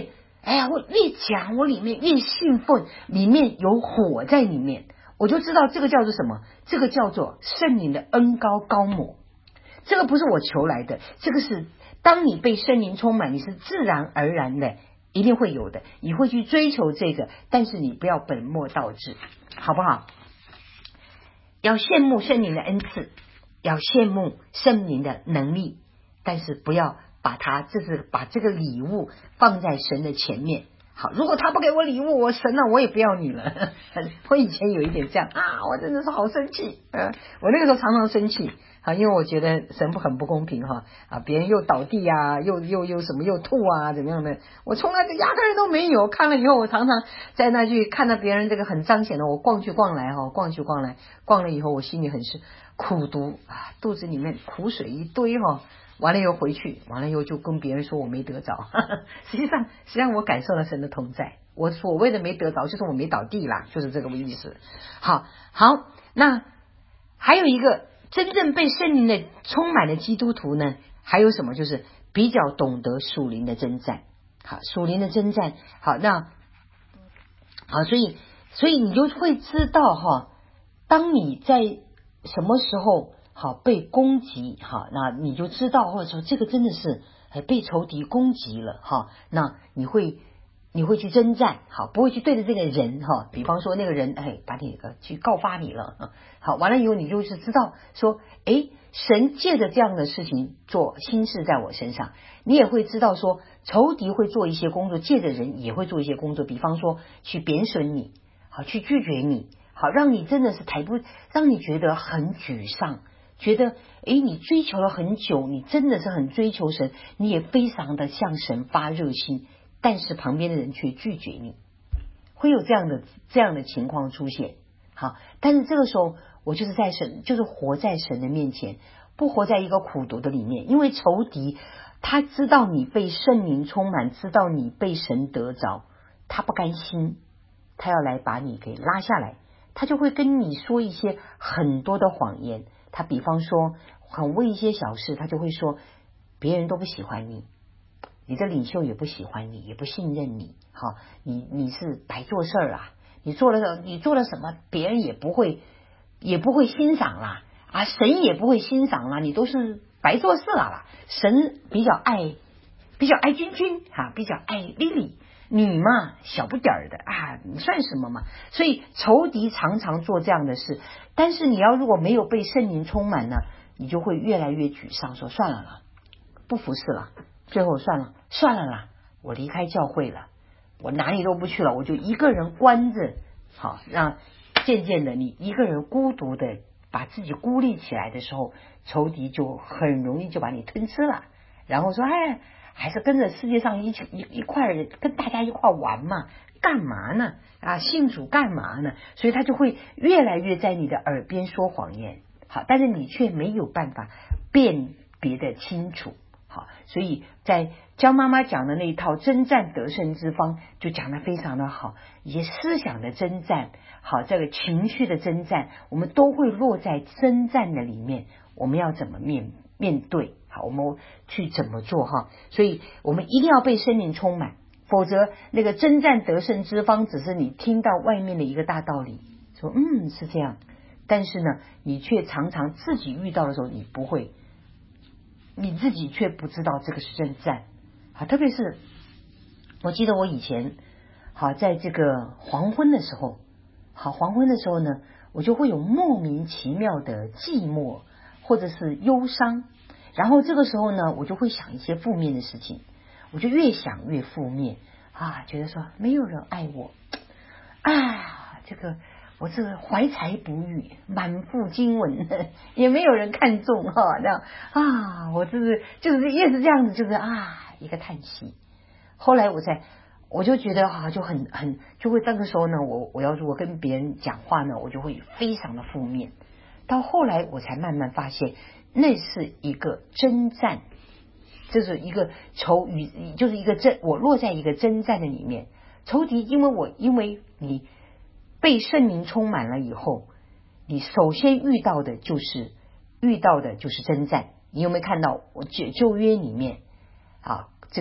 哎呀，我越讲我里面越兴奋，里面有火在里面，我就知道这个叫做什么？这个叫做圣灵的恩膏膏抹。这个不是我求来的，这个是当你被圣灵充满，你是自然而然的一定会有的，你会去追求这个，但是你不要本末倒置，好不好？要羡慕圣灵的恩赐，要羡慕圣灵的能力，但是不要把这个礼物放在神的前面。好，如果他不给我礼物，神啊，我也不要你了。我以前有一点这样啊，我真的是好生气。我那个时候常常生气啊，因为我觉得神很不公平哈啊，别人又倒地啊，又什么又吐啊，怎么样的，我从来压根都没有。看了以后，我常常在那去看到别人这个很彰显的，我逛去逛来哈，逛去逛来，逛了以后，我心里很是苦毒啊，肚子里面苦水一堆哈。完了以后回去，完了以后就跟别人说我没得着，实际上我感受了神的同在，我所谓的没得着就是我没倒地啦，就是这个意思。好，那还有一个真正被圣灵的充满的基督徒呢，还有什么？就是比较懂得属灵的征战。好，属灵的征战，好，那好，所以你就会知道哈，当你在什么时候好被攻击，好，那你就知道，或者说这个真的是被仇敌攻击了哈，那你会去征战，好，不会去对着这个人哈，比方说那个人把你去告发你了，好，完了以后你就是知道说，神借着这样的事情做心事在我身上，你也会知道说仇敌会做一些工作，借着人也会做一些工作，比方说去贬损你，好，去拒绝你，好，让你真的是让你觉得很沮丧，觉得你追求了很久，你真的是很追求神，你也非常的向神发热心，但是旁边的人却拒绝你，会有这样的情况出现。好，但是这个时候我就是活在神的面前，不活在一个苦毒的里面，因为仇敌他知道你被圣灵充满，知道你被神得着，他不甘心，他要来把你给拉下来，他就会跟你说一些很多的谎言。他比方说很为一些小事，他就会说别人都不喜欢你，你的领袖也不喜欢你，也不信任你，好，你是白做事啊，你做了什么别人也不会欣赏啦，神也不会欣赏啦，你都是白做事啦。神比较爱君君比较爱莉莉，你嘛小不点儿的你算什么嘛？所以仇敌常常做这样的事，但是你如果没有被圣灵充满呢，你就会越来越沮丧，说算了啦，不服侍了，最后算了啦，我离开教会了，我哪里都不去了，我就一个人关着。好，让渐渐的你一个人孤独的把自己孤立起来的时候，仇敌就很容易就把你吞吃了，然后说还是跟着世界上一块跟大家一块玩嘛，干嘛呢信主干嘛呢？所以他就会越来越在你的耳边说谎言。好，但是你却没有办法辨别的清楚。好，所以在江妈妈讲的那一套征战得胜之方就讲得非常的好，一些思想的征战，好，这个情绪的征战，我们都会落在征战的里面，我们要怎么面对，好，我们去怎么做所以我们一定要被圣灵充满，否则那个征战得胜之方只是你听到外面的一个大道理，说是这样，但是呢你却常常自己遇到的时候你不会，你自己却不知道这个是征战。好，特别是我记得我以前在这个黄昏的时候呢，我就会有莫名其妙的寂寞或者是忧伤，然后这个时候呢我就会想一些负面的事情，我就越想越负面觉得说没有人爱我这个我这个怀才不遇，满腹经纶也没有人看中这样我就是越是这样子，就是一个叹息。后来我就觉得就就会那个时候呢，我要如果跟别人讲话呢，我就会非常的负面。到后来我才慢慢发现，那是一个征战，这是一个就是一个我落在一个征战的里面。仇敌因为你被圣灵充满了以后，你首先遇到的就是征战。你有没有看到旧约里面这个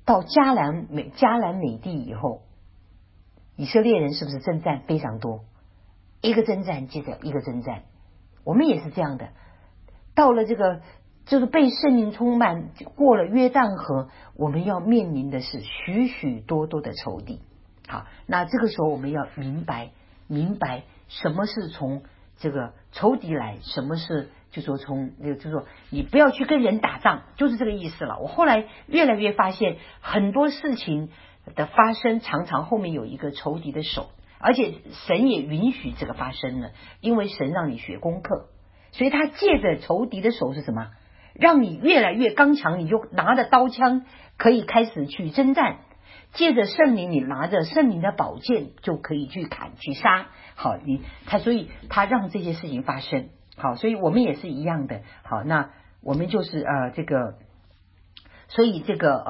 到迦南美地以后，以色列人是不是征战非常多？一个征战接着一个征战，我们也是这样的。到了这个就是被圣灵充满，过了约旦河，我们要面临的是许许多多的仇敌。好，那这个时候我们要明白什么是从这个仇敌来，什么是就说你不要去跟人打仗，就是这个意思了。我后来越来越发现，很多事情的发生常常后面有一个仇敌的手，而且神也允许这个发生了，因为神让你学功课，所以他借着仇敌的手是什么？让你越来越刚强，你就拿着刀枪可以开始去征战。借着圣灵，你拿着圣灵的宝剑就可以去砍去杀。好，所以他让这些事情发生。好，所以我们也是一样的。好，那我们就是所以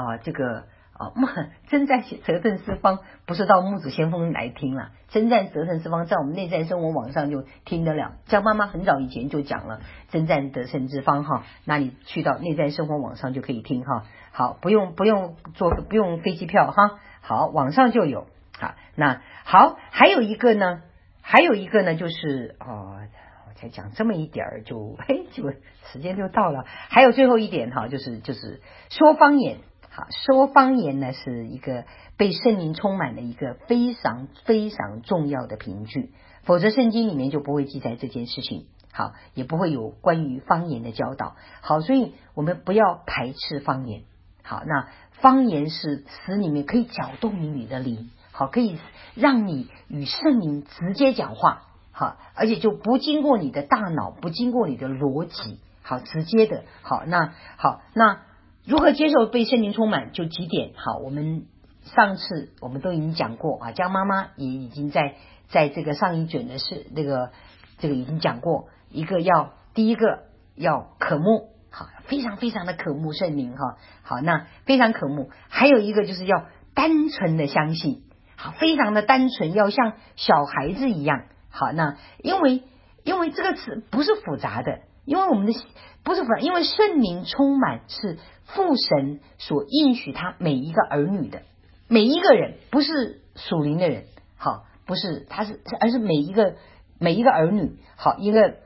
征战折腾四方不是到木子先锋来听了，征战折腾四方在我们内在生活网上就听得了。江妈妈很早以前就讲了征战得胜之方哈，那你去到内在生活网上就可以听哈。好，不用飞机票哈，好，网上就有。好，那好，还有一个呢就是我才讲这么一点儿就时间就到了。还有最后一点哈，就是说方言。好，说方言呢是一个被圣灵充满的一个非常非常重要的凭据，否则圣经里面就不会记载这件事情。好，也不会有关于方言的教导。好，所以我们不要排斥方言。好，那方言是使你们可以搅动你的灵，好，可以让你与圣灵直接讲话。好，而且就不经过你的大脑，不经过你的逻辑，好，直接的。好，那如何接受被圣灵充满？就几点。好，我们上次我们都已经讲过啊，江妈妈也已经在这个上一卷的是这个已经讲过。第一个要渴慕，好，非常非常的渴慕圣灵哈。好，那非常渴慕。还有一个就是要单纯的相信，好，非常的单纯，要像小孩子一样。好，那因为这个词不是复杂的，因为我们的不是复杂，因为圣灵充满是父神所应许他每一个儿女的，每一个人，不是属灵的人。好，不是而是每一个儿女。好，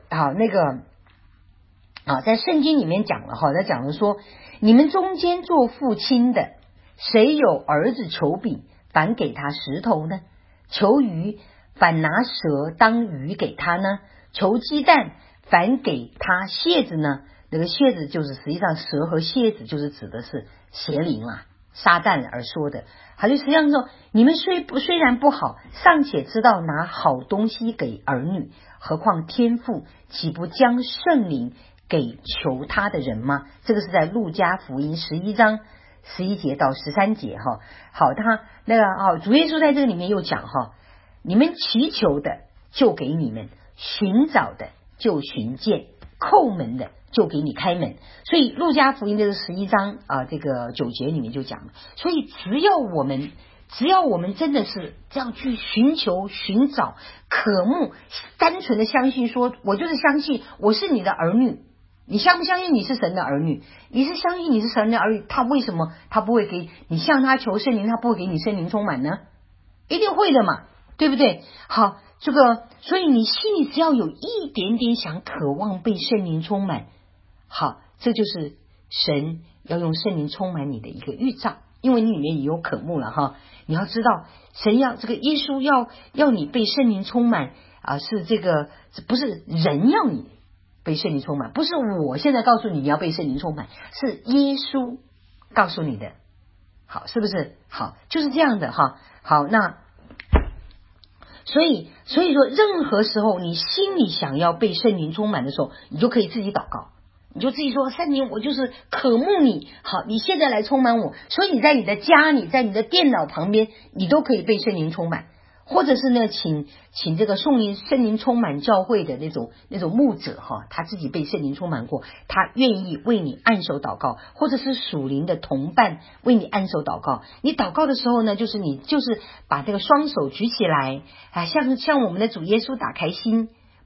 在圣经里面讲了哈，他讲了说，你们中间做父亲的，谁有儿子求饼，反给他石头呢？求鱼，反拿蛇当鱼给他呢？求鸡蛋，反给他蝎子呢？那个蝎子就是实际上蛇和蝎子就是指的是邪灵啦，撒旦而说的。他就实际上说，你们虽然不好，尚且知道拿好东西给儿女，何况天父岂不将圣灵给求他的人吗？这个是在路加福音11章11节到13节哈。好，主耶稣在这个里面又讲哈，你们祈求的就给你们，寻找的就寻见，叩门的就给你开门。所以路加福音这个11章这个9节里面就讲了，所以只要我们真的是这样去寻求、寻找、渴慕，单纯的相信说，我就是相信我是你的儿女。你相不相信你是神的儿女？你是相信你是神的儿女，他为什么他不会给你向他求圣灵，他不会给你圣灵充满呢？一定会的嘛，对不对？好，所以你心里只要有一点点想渴望被圣灵充满，好，这就是神要用圣灵充满你的一个预兆，因为你里面也有渴慕了哈。你要知道，神要这个耶稣要你被圣灵充满是不是人要你被圣灵充满，不是我现在告诉你要被圣灵充满，是耶稣告诉你的。好，是不是？好，就是这样的哈。好，那所以说，任何时候你心里想要被圣灵充满的时候，你就可以自己祷告，你就自己说，圣灵，我就是渴慕你，好，你现在来充满我。所以你在你的家，你在你的电脑旁边，你都可以被圣灵充满。或者是呢，请这个圣灵充满教会的那种牧者哈，他自己被圣灵充满过，他愿意为你按手祷告，或者是属灵的同伴为你按手祷告。你祷告的时候呢，你就是把这个双手举起来像我们的主耶稣打开心，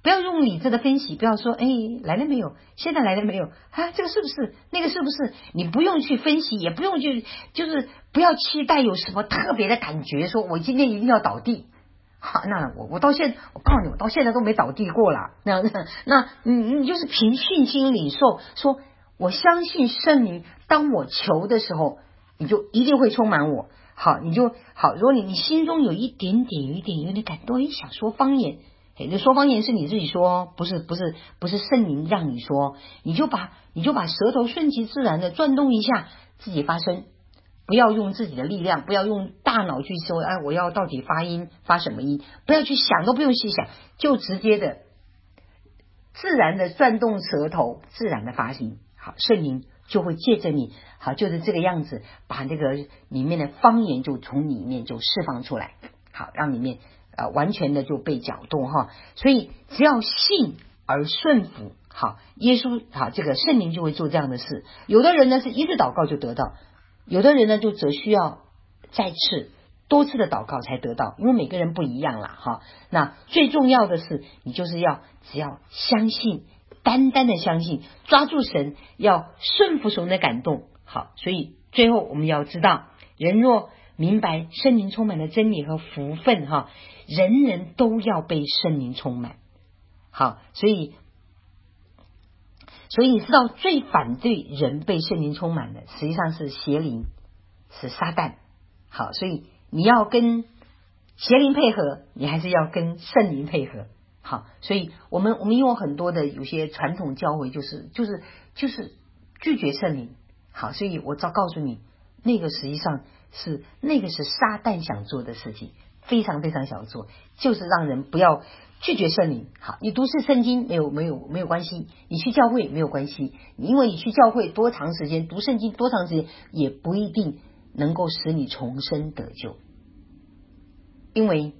不要用理智的分析，不要说来了没有，现在来了没有啊，这个是不是，那个是不是，你不用去分析，也不用去，就是不要期待有什么特别的感觉，说我今天一定要倒地。好，那我到现在，我告诉你，我到现在都没倒地过了。那你就是凭信心领受，说我相信圣灵，当我求的时候，你就一定会充满我。好，你就好。如果你心中有一点感动，想说方言，这说方言是你自己说，不是圣灵让你说，你就把舌头顺其自然的转动一下，自己发声。不要用自己的力量，不要用大脑去说，我要到底发音发什么音，不要去想，都不用细想，就直接的自然的转动舌头，自然的发音。好，圣灵就会借着你，好，就是这个样子，把那个里面的方言就从里面就释放出来，好，让里面完全的就被搅动哈。所以只要信而顺服，好，耶稣好，这个圣灵就会做这样的事。有的人呢是一次祷告就得到，有的人呢就则需要多次的祷告才得到，因为每个人不一样啦哈。那最重要的是，你就是只要相信，单单的相信，抓住神，要顺服神的感动。好，所以最后我们要知道，人若明白圣灵充满了真理和福分哈，人人都要被圣灵充满。好，所以你知道最反对人被圣灵充满的，实际上是邪灵，是撒旦。好，所以你要跟邪灵配合，你还是要跟圣灵配合。好，所以我们有很多的有些传统教会就是拒绝圣灵。好，所以我告诉你，那个实际上是撒旦想做的事情，非常非常想做，就是让人不要拒绝圣灵。好，你读圣经没有关系，你去教会没有关系，因为你去教会多长时间，读圣经多长时间，也不一定能够使你重生得救。因为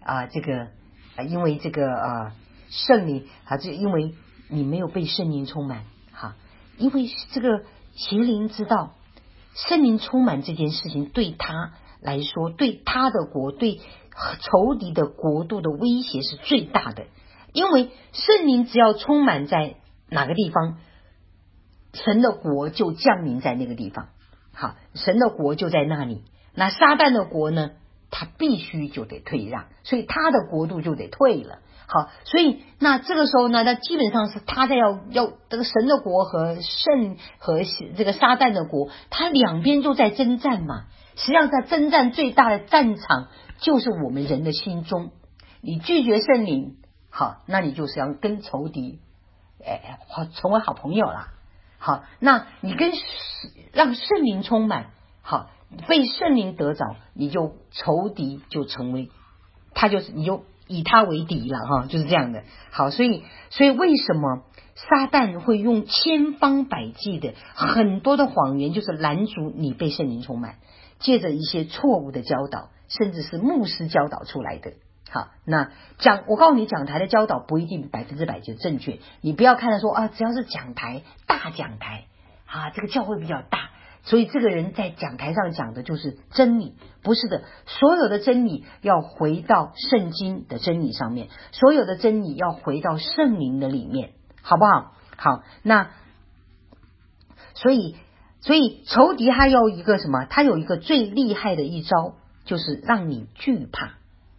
圣灵就因为你没有被圣灵充满哈，因为这个邪灵知道圣灵充满这件事情对他来说，对他的国，对仇敌的国度的威胁是最大的。因为圣灵只要充满在哪个地方，神的国就降临在那个地方。好，神的国就在那里。那撒旦的国呢，他必须就得退让，所以他的国度就得退了。好，所以那这个时候呢，那基本上是他在要这个神的国和这个撒旦的国，他两边都在征战嘛。实际上在征战最大的战场就是我们人的心中。你拒绝圣灵，好，那你就是要跟仇敌成为好朋友了。好，那你让圣灵充满，好，被圣灵得着，你就仇敌就成为你就以他为敌了哈，就是这样的。好，所以为什么撒旦会用千方百计的很多的谎言，就是拦阻你被圣灵充满，借着一些错误的教导，甚至是牧师教导出来的。好，那我告诉你，讲台的教导不一定100%就正确，你不要看到说只要是讲台大讲台这个教会比较大，所以这个人在讲台上讲的就是真理。不是的，所有的真理要回到圣经的真理上面，所有的真理要回到圣灵的里面，好不好？好，那所以仇敌他有一个什么？他有一个最厉害的一招，就是让你惧怕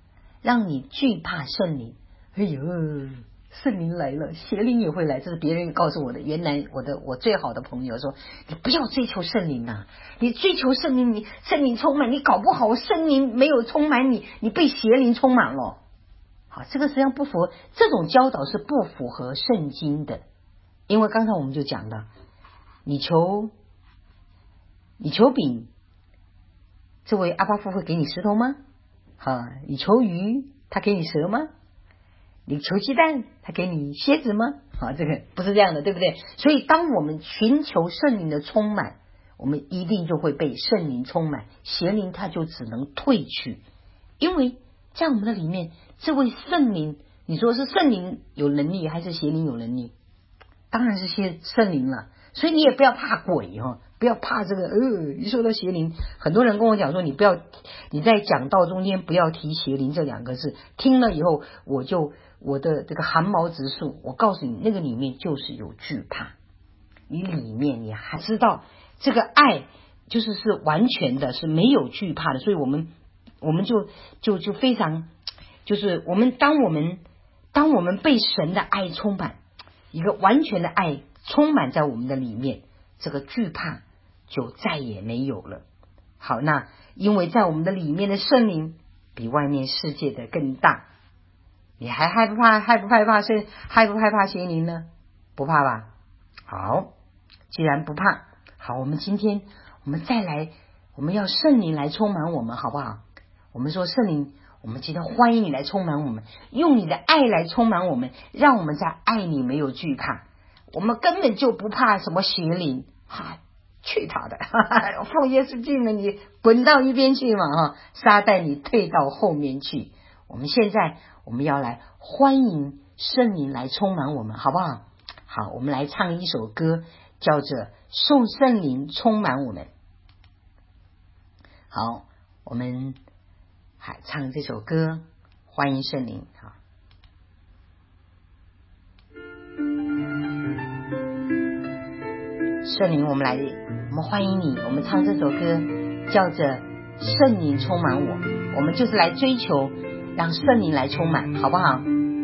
圣灵。哎呦，圣灵来了，邪灵也会来，这是别人告诉我的。原来我最好的朋友说，你不要追求圣灵啊，你追求圣灵，你圣灵充满，你搞不好圣灵没有充满你，你被邪灵充满了。好，这个实际上不符合，这种教导是不符合圣经的。因为刚才我们就讲了，你求饼，这位阿爸父会给你石头吗？你求鱼，他给你蛇吗？你求鸡蛋，他给你蝎子吗？这个不是这样的，对不对？所以当我们寻求圣灵的充满，我们一定就会被圣灵充满，邪灵他就只能退去。因为在我们的里面，这位圣灵，你说是圣灵有能力还是邪灵有能力？当然是圣灵了。所以你也不要怕鬼不要怕这个一说到邪灵，很多人跟我讲说，你在讲道中间不要提邪灵这2个字，听了以后我就我的这个汗毛直竖，我告诉你，那个里面就是有惧怕。你里面你还知道这个爱就是完全的，是没有惧怕的，所以我们就非常，就是当我们被神的爱充满，一个完全的爱充满在我们的里面，这个惧怕就再也没有了。好，那因为在我们的里面的圣灵比外面世界的更大，你还害不害怕邪灵呢？不怕吧？好，既然不怕，好，我们今天我们再来，我们要圣灵来充满我们，好不好？我们说圣灵，我们今天欢迎你来充满我们，用你的爱来充满我们，让我们在爱里没有惧怕，我们根本就不怕什么邪灵，去他的，奉耶稣进了，你滚到一边去嘛，撒旦你退到后面去。我们现在我们要来欢迎圣灵来充满我们，好不好？好，我们来唱一首歌，叫做受圣灵充满我们。好，我们还唱这首歌，欢迎圣灵。好，圣灵，我们欢迎你，我们唱这首歌叫做圣灵充满我，我们就是来追求让圣灵来充满，好不好？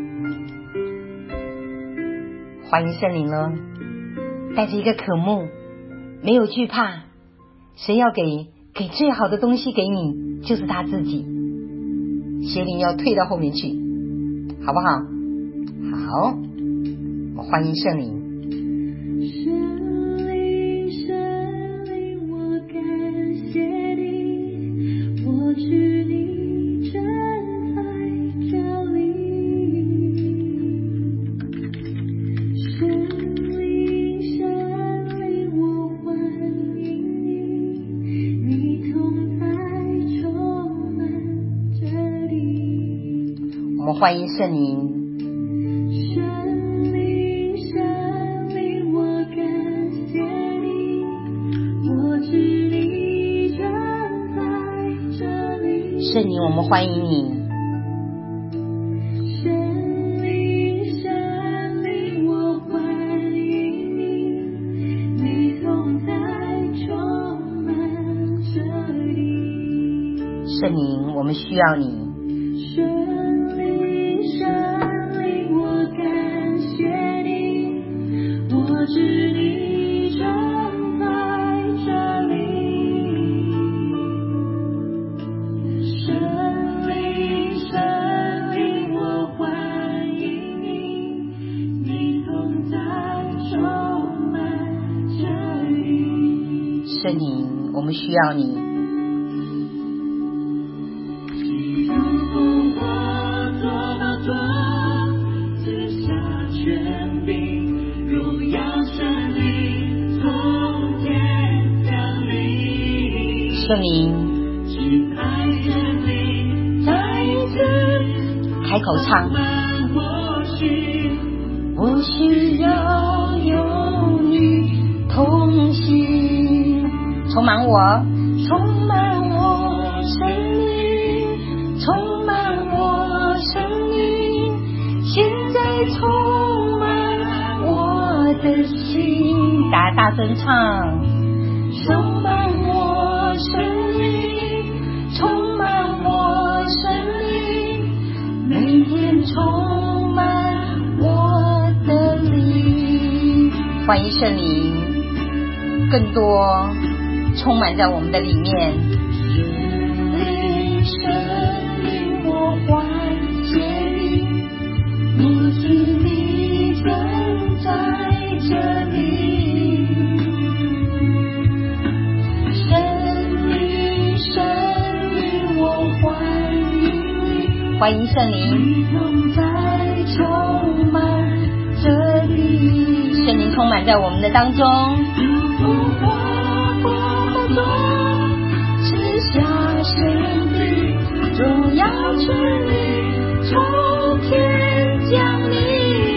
欢迎圣灵咯，带着一个渴慕，没有惧怕，神要给最好的东西给你，就是他自己，邪灵要退到后面去，好不好？好，我们欢迎圣灵。我们欢迎圣灵。圣灵，我们欢迎你。圣灵，我们需要你。圣灵，我们需要你。圣灵，再一次开口唱，我需要有你同行，充满我，充满我生命，充满我生命，现在充满我的心，大声唱，充满我生命，充满我生命，每天充满我的灵。欢迎圣灵更多充满在我们的里面。圣灵我欢接你，你心里正在这里。圣灵我欢迎你，欢迎圣灵，你同在充满这里。圣灵充满在我们的当中。荣耀权力从天降临，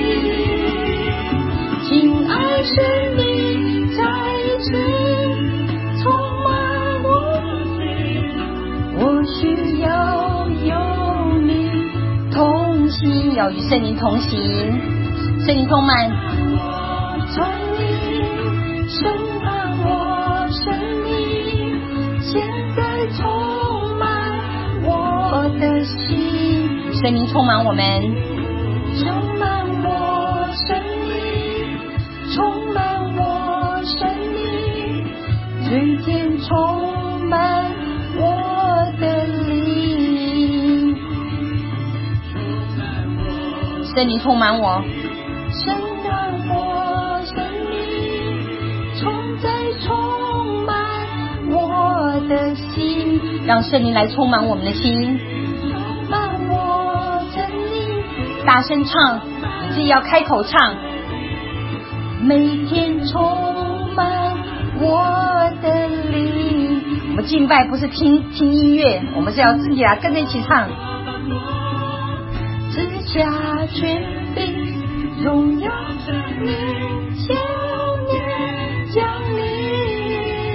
敬爱生命再一次充满我心，我需要有你同行，要与圣灵同行，圣灵充满， 从你充满我生命，现在充满我的心， 圣灵充满我们， 充满我生命，充满我生命，最天充满我的灵， 圣灵充满我， 充满我生命，充满我的心， 让圣灵来充满我们的心， 充满我的灵， 大声唱，你自己要开口唱， 每天充满我的灵。 我们敬拜不是听音乐，我们是要自己来跟着一起唱。 赐下权柄，荣耀生命，千年降临，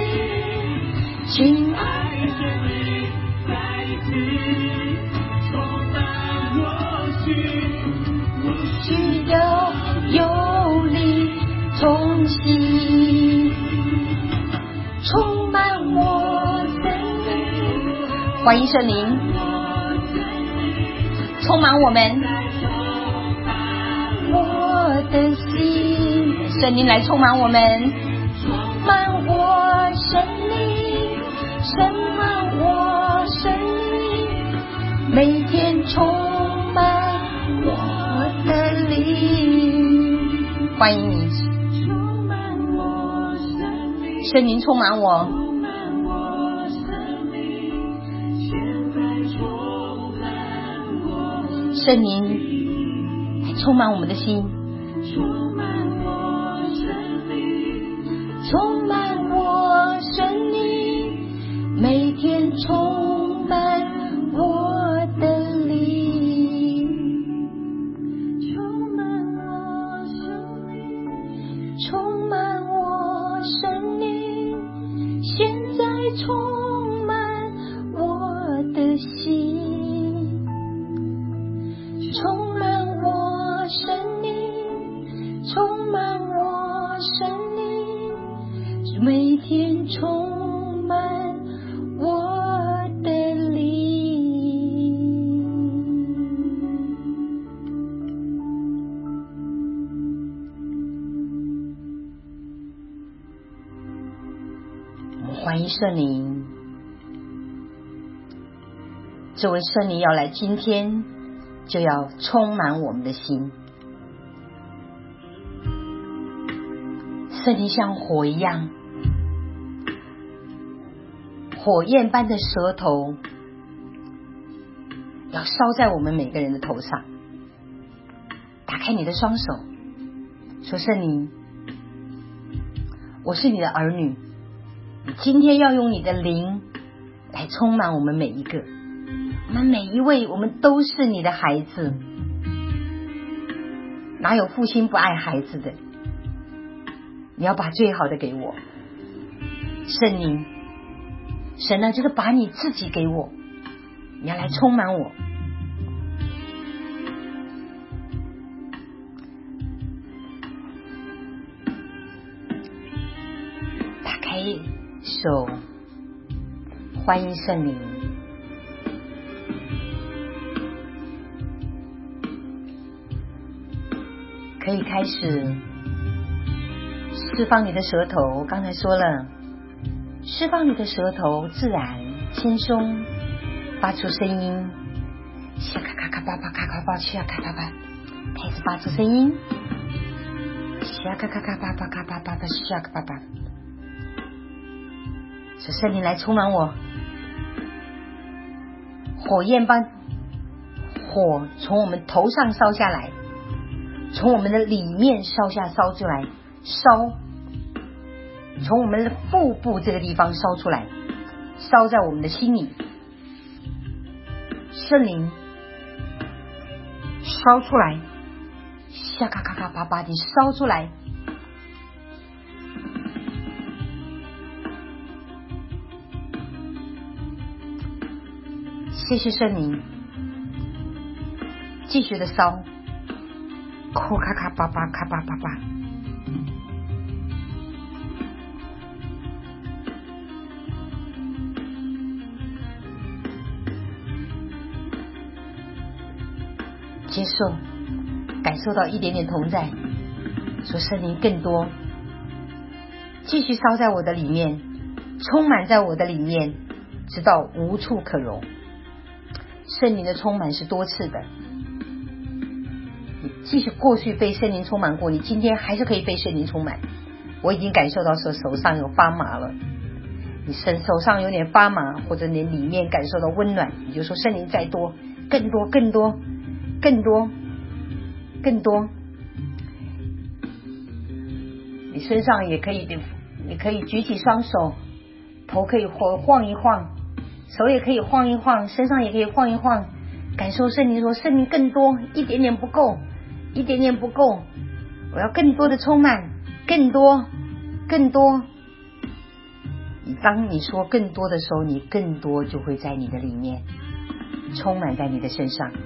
亲爱的你再一次充满我心，需要有你同行，充满我生命， 欢迎圣灵充满我们， 我的心， 圣灵来充满我们， 充满我生命，充满我生命，每天充满我的灵， 欢迎你， 充满我生命， 圣灵充满我， 充满我生命，现在充满我， 圣灵来充满我们的心， 充满我生命，充满我生命，每天充满我的灵，充满我生命，充满我生命，现在充满我的心，充满我生命，充满我生命，每天充满我的灵。 我们欢迎圣灵，这位圣灵要来，今天就要充满我们的心。圣灵像火一样，火焰般的舌头要烧在我们每个人的头上。打开你的双手，说：圣灵，我是你的儿女，你今天要用你的灵来充满我们每一个，我们每一位，我们都是你的孩子，哪有父亲不爱孩子的？你要把最好的给我，圣灵，神呢，就是把你自己给我，你要来充满我。打开手，欢迎圣灵。可以开始释放你的舌头，刚才说了，释放你的舌头，自然轻松发出声音，下咔咔咔叭叭咔咔叭下咔咔叭，开始发出声音，下咔咔咔叭叭咔叭叭叭下咔叭叭，是圣灵来充满我，火焰般火从我们头上烧下来，从我们的里面烧出来，烧从我们的腹部这个地方烧出来，烧在我们的心里，圣灵烧出来，下咔咔咔叭叭地烧出来，谢谢圣灵，继续的烧， 扣咔咔叭叭咔叭叭叭。接受，感受到一点点同在，说圣灵更多，继续烧在我的里面，充满在我的里面，直到无处可容。圣灵的充满是多次的，你继续过去被圣灵充满过，你今天还是可以被圣灵充满。我已经感受到说手上有发麻了，你手上有点发麻，或者你里面感受到温暖，你就说圣灵再多，更多更多更多更多。你身上也可以，你可以举起双手，头可以晃一晃，手也可以晃一晃，身上也可以晃一晃，感受圣灵说圣灵更多，一点点不够，一点点不够，我要更多的充满，更多更多。当你说更多的时候，你更多就会在你的里面充满在你的身上。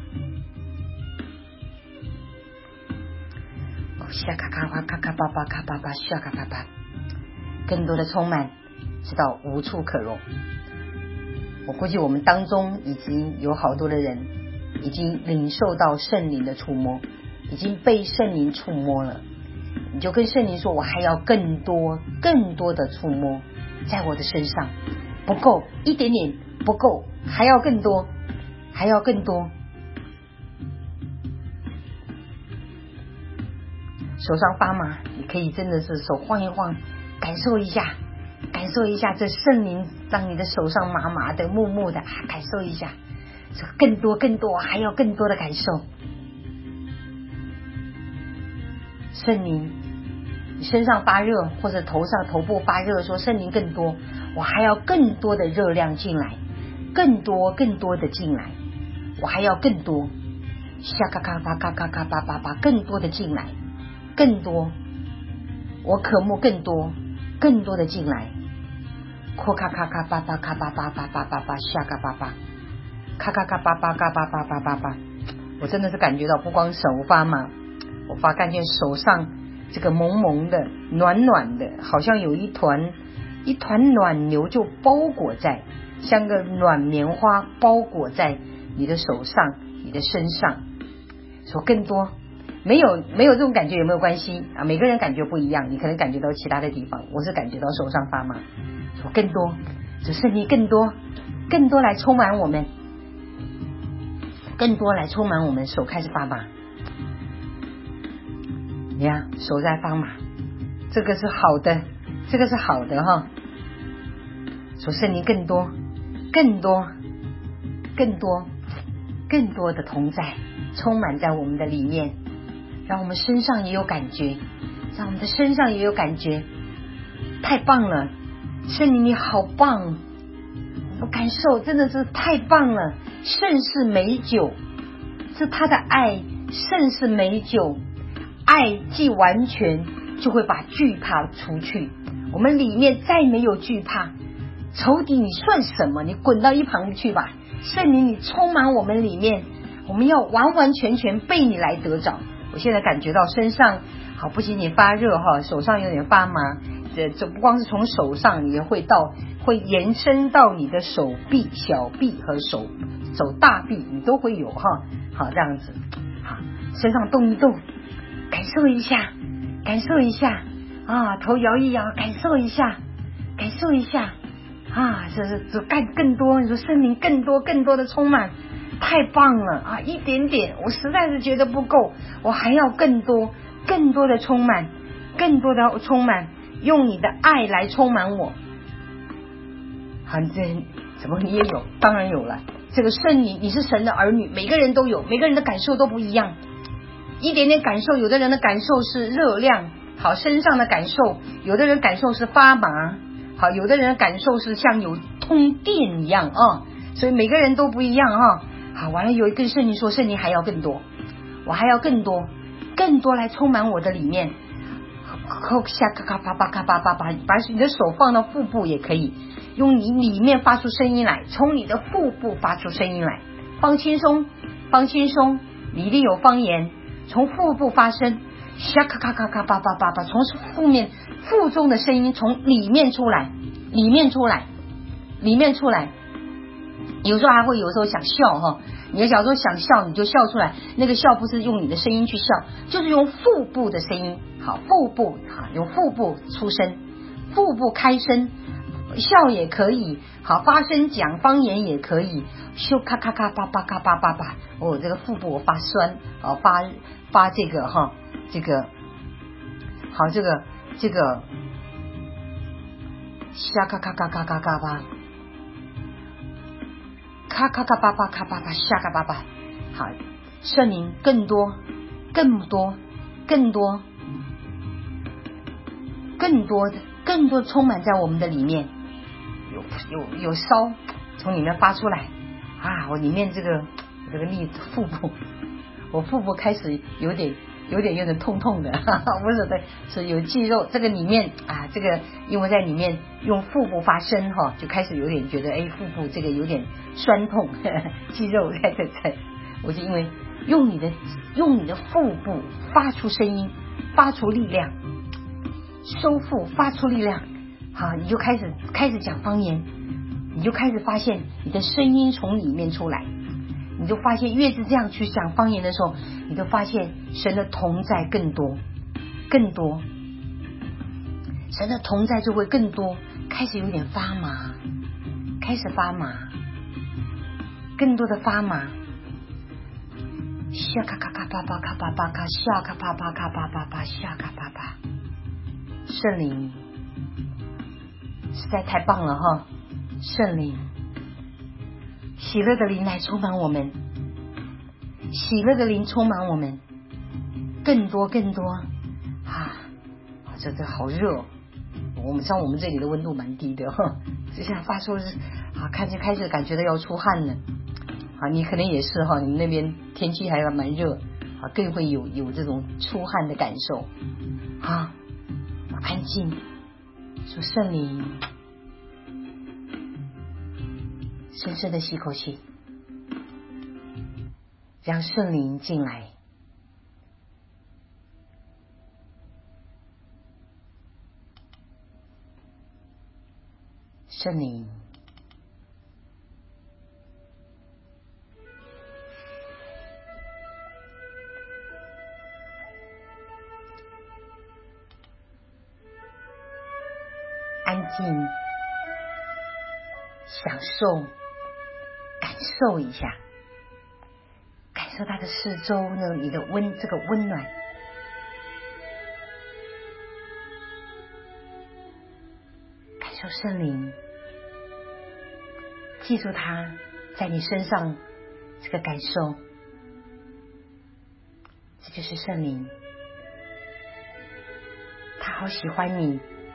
下咔咔哇咔咔叭叭咔叭叭下咔叭叭，更多的充满，直到无处可容。我估计我们当中已经有好多的人已经领受到圣灵的触摸，已经被圣灵触摸了。你就跟圣灵说，我还要更多更多的触摸在我的身上，不够，一点点不够，还要更多，还要更多。手上发麻，你可以真的是手晃一晃，感受一下，感受一下这圣灵让你的手上麻麻的木木的，感受一下，更多更多，还要更多的感受。圣灵，你身上发热或者头部发热，说圣灵更多，我还要更多的热量进来，更多更多的进来，我还要更多，下咔咔吧咔咔咔吧吧吧，更多的进来，更多，我渴慕更多更多的进来，扩咔咔咔吧吧咔吧吧吧吧吧吧下咔吧吧，咔咔咔吧吧咔吧吧吧吧吧。我真的是感觉到不光手发麻，我感觉手上这个蒙蒙的暖暖的，好像有一团暖流就包裹在，像个暖棉花包裹在你的手上你的身上。说更多，没有这种感觉有没有关系啊？每个人感觉不一样，你可能感觉到其他的地方，我是感觉到手上发麻。说更多，只是你更多更多来充满我们，更多来充满我们。手开始发麻，你看手在发麻，这个是好的，这个是好的哈。说圣灵更多更多更多更多的同在充满在我们的里面，让我们身上也有感觉，让我们的身上也有感觉。太棒了，圣灵你好棒，我感受真的是太棒了。圣是美酒，是他的爱，圣是美酒，爱既完全就会把惧怕除去，我们里面再没有惧怕，仇敌你算什么，你滚到一旁去吧。圣灵你充满我们里面，我们要完完全全被你来得着。我现在感觉到身上好，不仅仅发热哈，手上有点发麻，这不光是从手上，也会延伸到你的手臂、小臂和手大臂，你都会有哈。好，这样子，好，身上动一动，感受一下，感受一下啊，头摇一摇，感受一下，感受一下啊，这干更多，你说圣灵更多更多的充满，太棒了啊！一点点，我实在是觉得不够，我还要更多更多的充满，更多的充满，用你的爱来充满我。好，这怎么你也有？当然有了。这个圣灵，你是神的儿女，每个人都有，每个人的感受都不一样，一点点感受，有的人的感受是热量，好，身上的感受，有的人感受是发麻，好，有的人的感受是像有通电一样啊，所以每个人都不一样啊。好，完了有一个圣灵说，圣灵还要更多，我还要更多更多来充满我的里面。下咔咔叭叭咔叭叭叭，把你的手放到腹部也可以，用你里面发出声音来，从你的腹部发出声音来，放轻松放轻松，里里有方言， 从腹部发声，下咔咔咔咔叭叭叭叭，从腹中的声音从里面出来，里面出来。有时候还会有时候想笑哈，你小时候想笑你就笑出来，那个笑不是用你的声音去笑，就是用腹部的声音。好，腹部好，用腹部出声，腹部开声，笑也可以，好，发声讲方言也可以，咻咔咔咔叭叭咔叭叭叭，哦，这个腹部我发酸，哦，发这个哈，这个好，这个下咔咔咔咔咔咔吧。咔咔咔叭叭咔叭叭下咔叭叭，好，圣灵更多充满在我们的里面，有烧从里面发出来啊！我里面这个腹部，我腹部开始有点痛的，哈哈，不是的，是有肌肉，这个里面啊，这个因为在里面用腹部发声哈，就开始有点觉得腹部这个有点酸痛，呵呵，肌肉在，我就因为用你的腹部发出声音，发出力量，收腹发出力量，好，你就开始讲方言，你就开始发现你的声音从里面出来。你就发现越是这样去讲方言的时候，你就发现神的同在更多，神的同在就会更多，开始有点发麻，更多的发麻，下咔咔咔叭叭咔叭叭咔，下咔叭叭咔叭叭叭下咔叭叭，圣灵实在太棒了哈，圣灵。喜乐的灵来充满我们，更多啊！这好热，我们这里的温度蛮低的哈，这下发出啊，开始感觉到要出汗了啊！你可能也是哈，你们那边天气还蛮热啊，更会有这种出汗的感受啊！安静，说圣灵。深深的吸口气，让圣灵进来。圣灵，安静，享受。感受一下，感受它的四周呢，你的这个温暖，感受圣灵，记住它在你身上这个感受，这就是圣灵，他好喜欢你，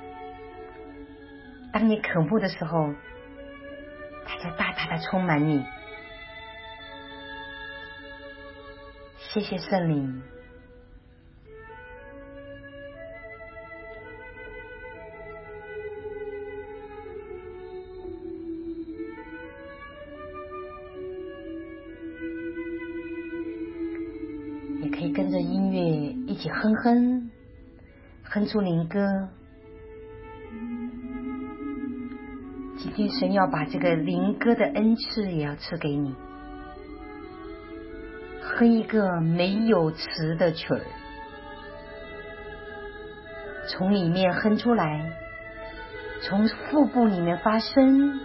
当你渴慕的时候，他就大大的充满你。谢谢圣灵，也可以跟着音乐一起哼出灵歌。今天神要把这个灵歌的恩赐也要赐给你，哼一个没有词的曲儿，从里面哼出来，从腹部里面发声，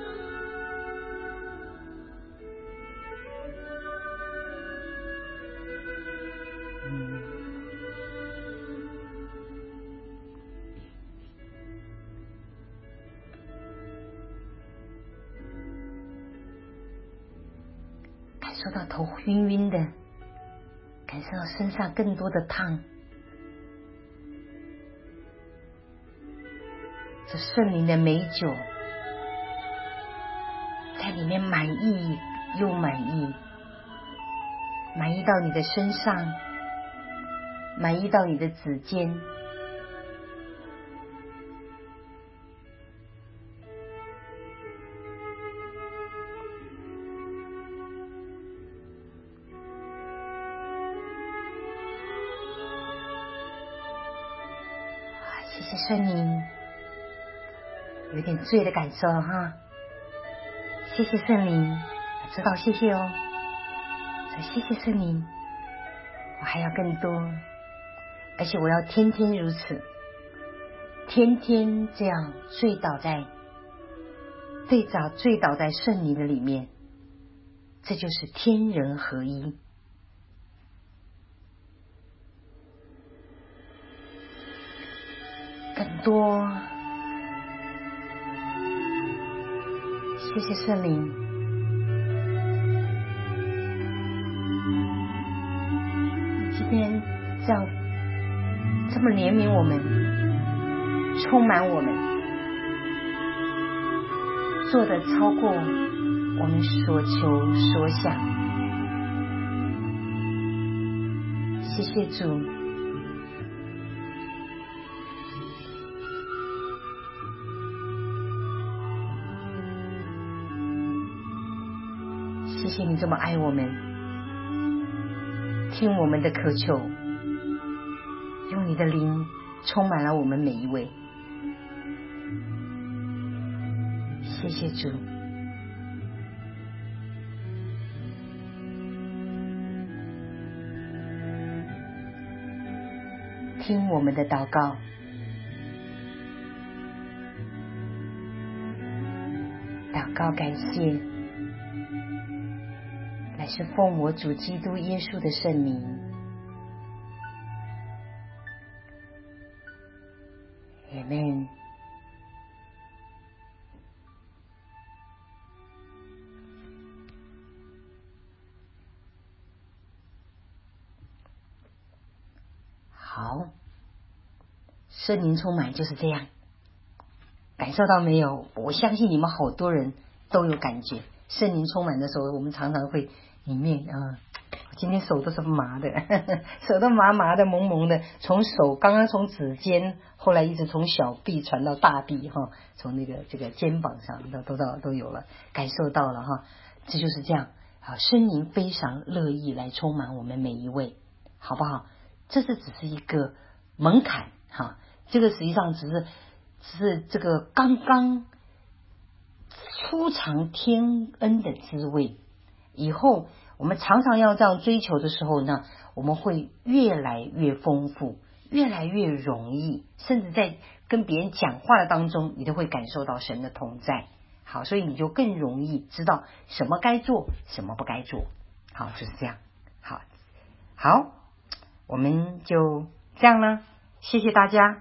感受到头晕晕的，感受到身上更多的烫，这圣灵的美酒在里面满意又满意，满意到你的身上，满意到你的指尖， 谢谢圣灵，有点醉的感受了哈。谢谢圣灵，知道谢谢哦。谢谢圣灵，我还要更多，而且我要天天如此，天天这样醉倒在圣灵的里面，这就是天人合一。更多，谢谢圣灵，今天这么怜悯我们，充满我们，做得超过我们所求所想。谢谢主，谢谢你这么爱我们，听我们的渴求，用你的灵充满了我们每一位。谢谢主，听我们的祷告，祷告感谢，乃是奉我主基督耶稣的圣名。Amen。好，圣灵充满就是这样，感受到没有？我相信你们好多人都有感觉，圣灵充满的时候，我们常常会里面今天手都是麻的，手都麻麻的、蒙蒙的，刚刚从指尖，后来一直从小臂传到大臂从这个肩膀上都有了，感受到了哈，这就是这样。好，圣灵非常乐意来充满我们每一位，好不好？这只是一个门槛哈，这个实际上只是这个刚刚初尝天恩的滋味。以后我们常常要这样追求的时候呢，我们会越来越丰富，越来越容易，甚至在跟别人讲话的当中，你都会感受到神的同在。好，所以你就更容易知道什么该做，什么不该做。好，就是这样。好，我们就这样了，谢谢大家。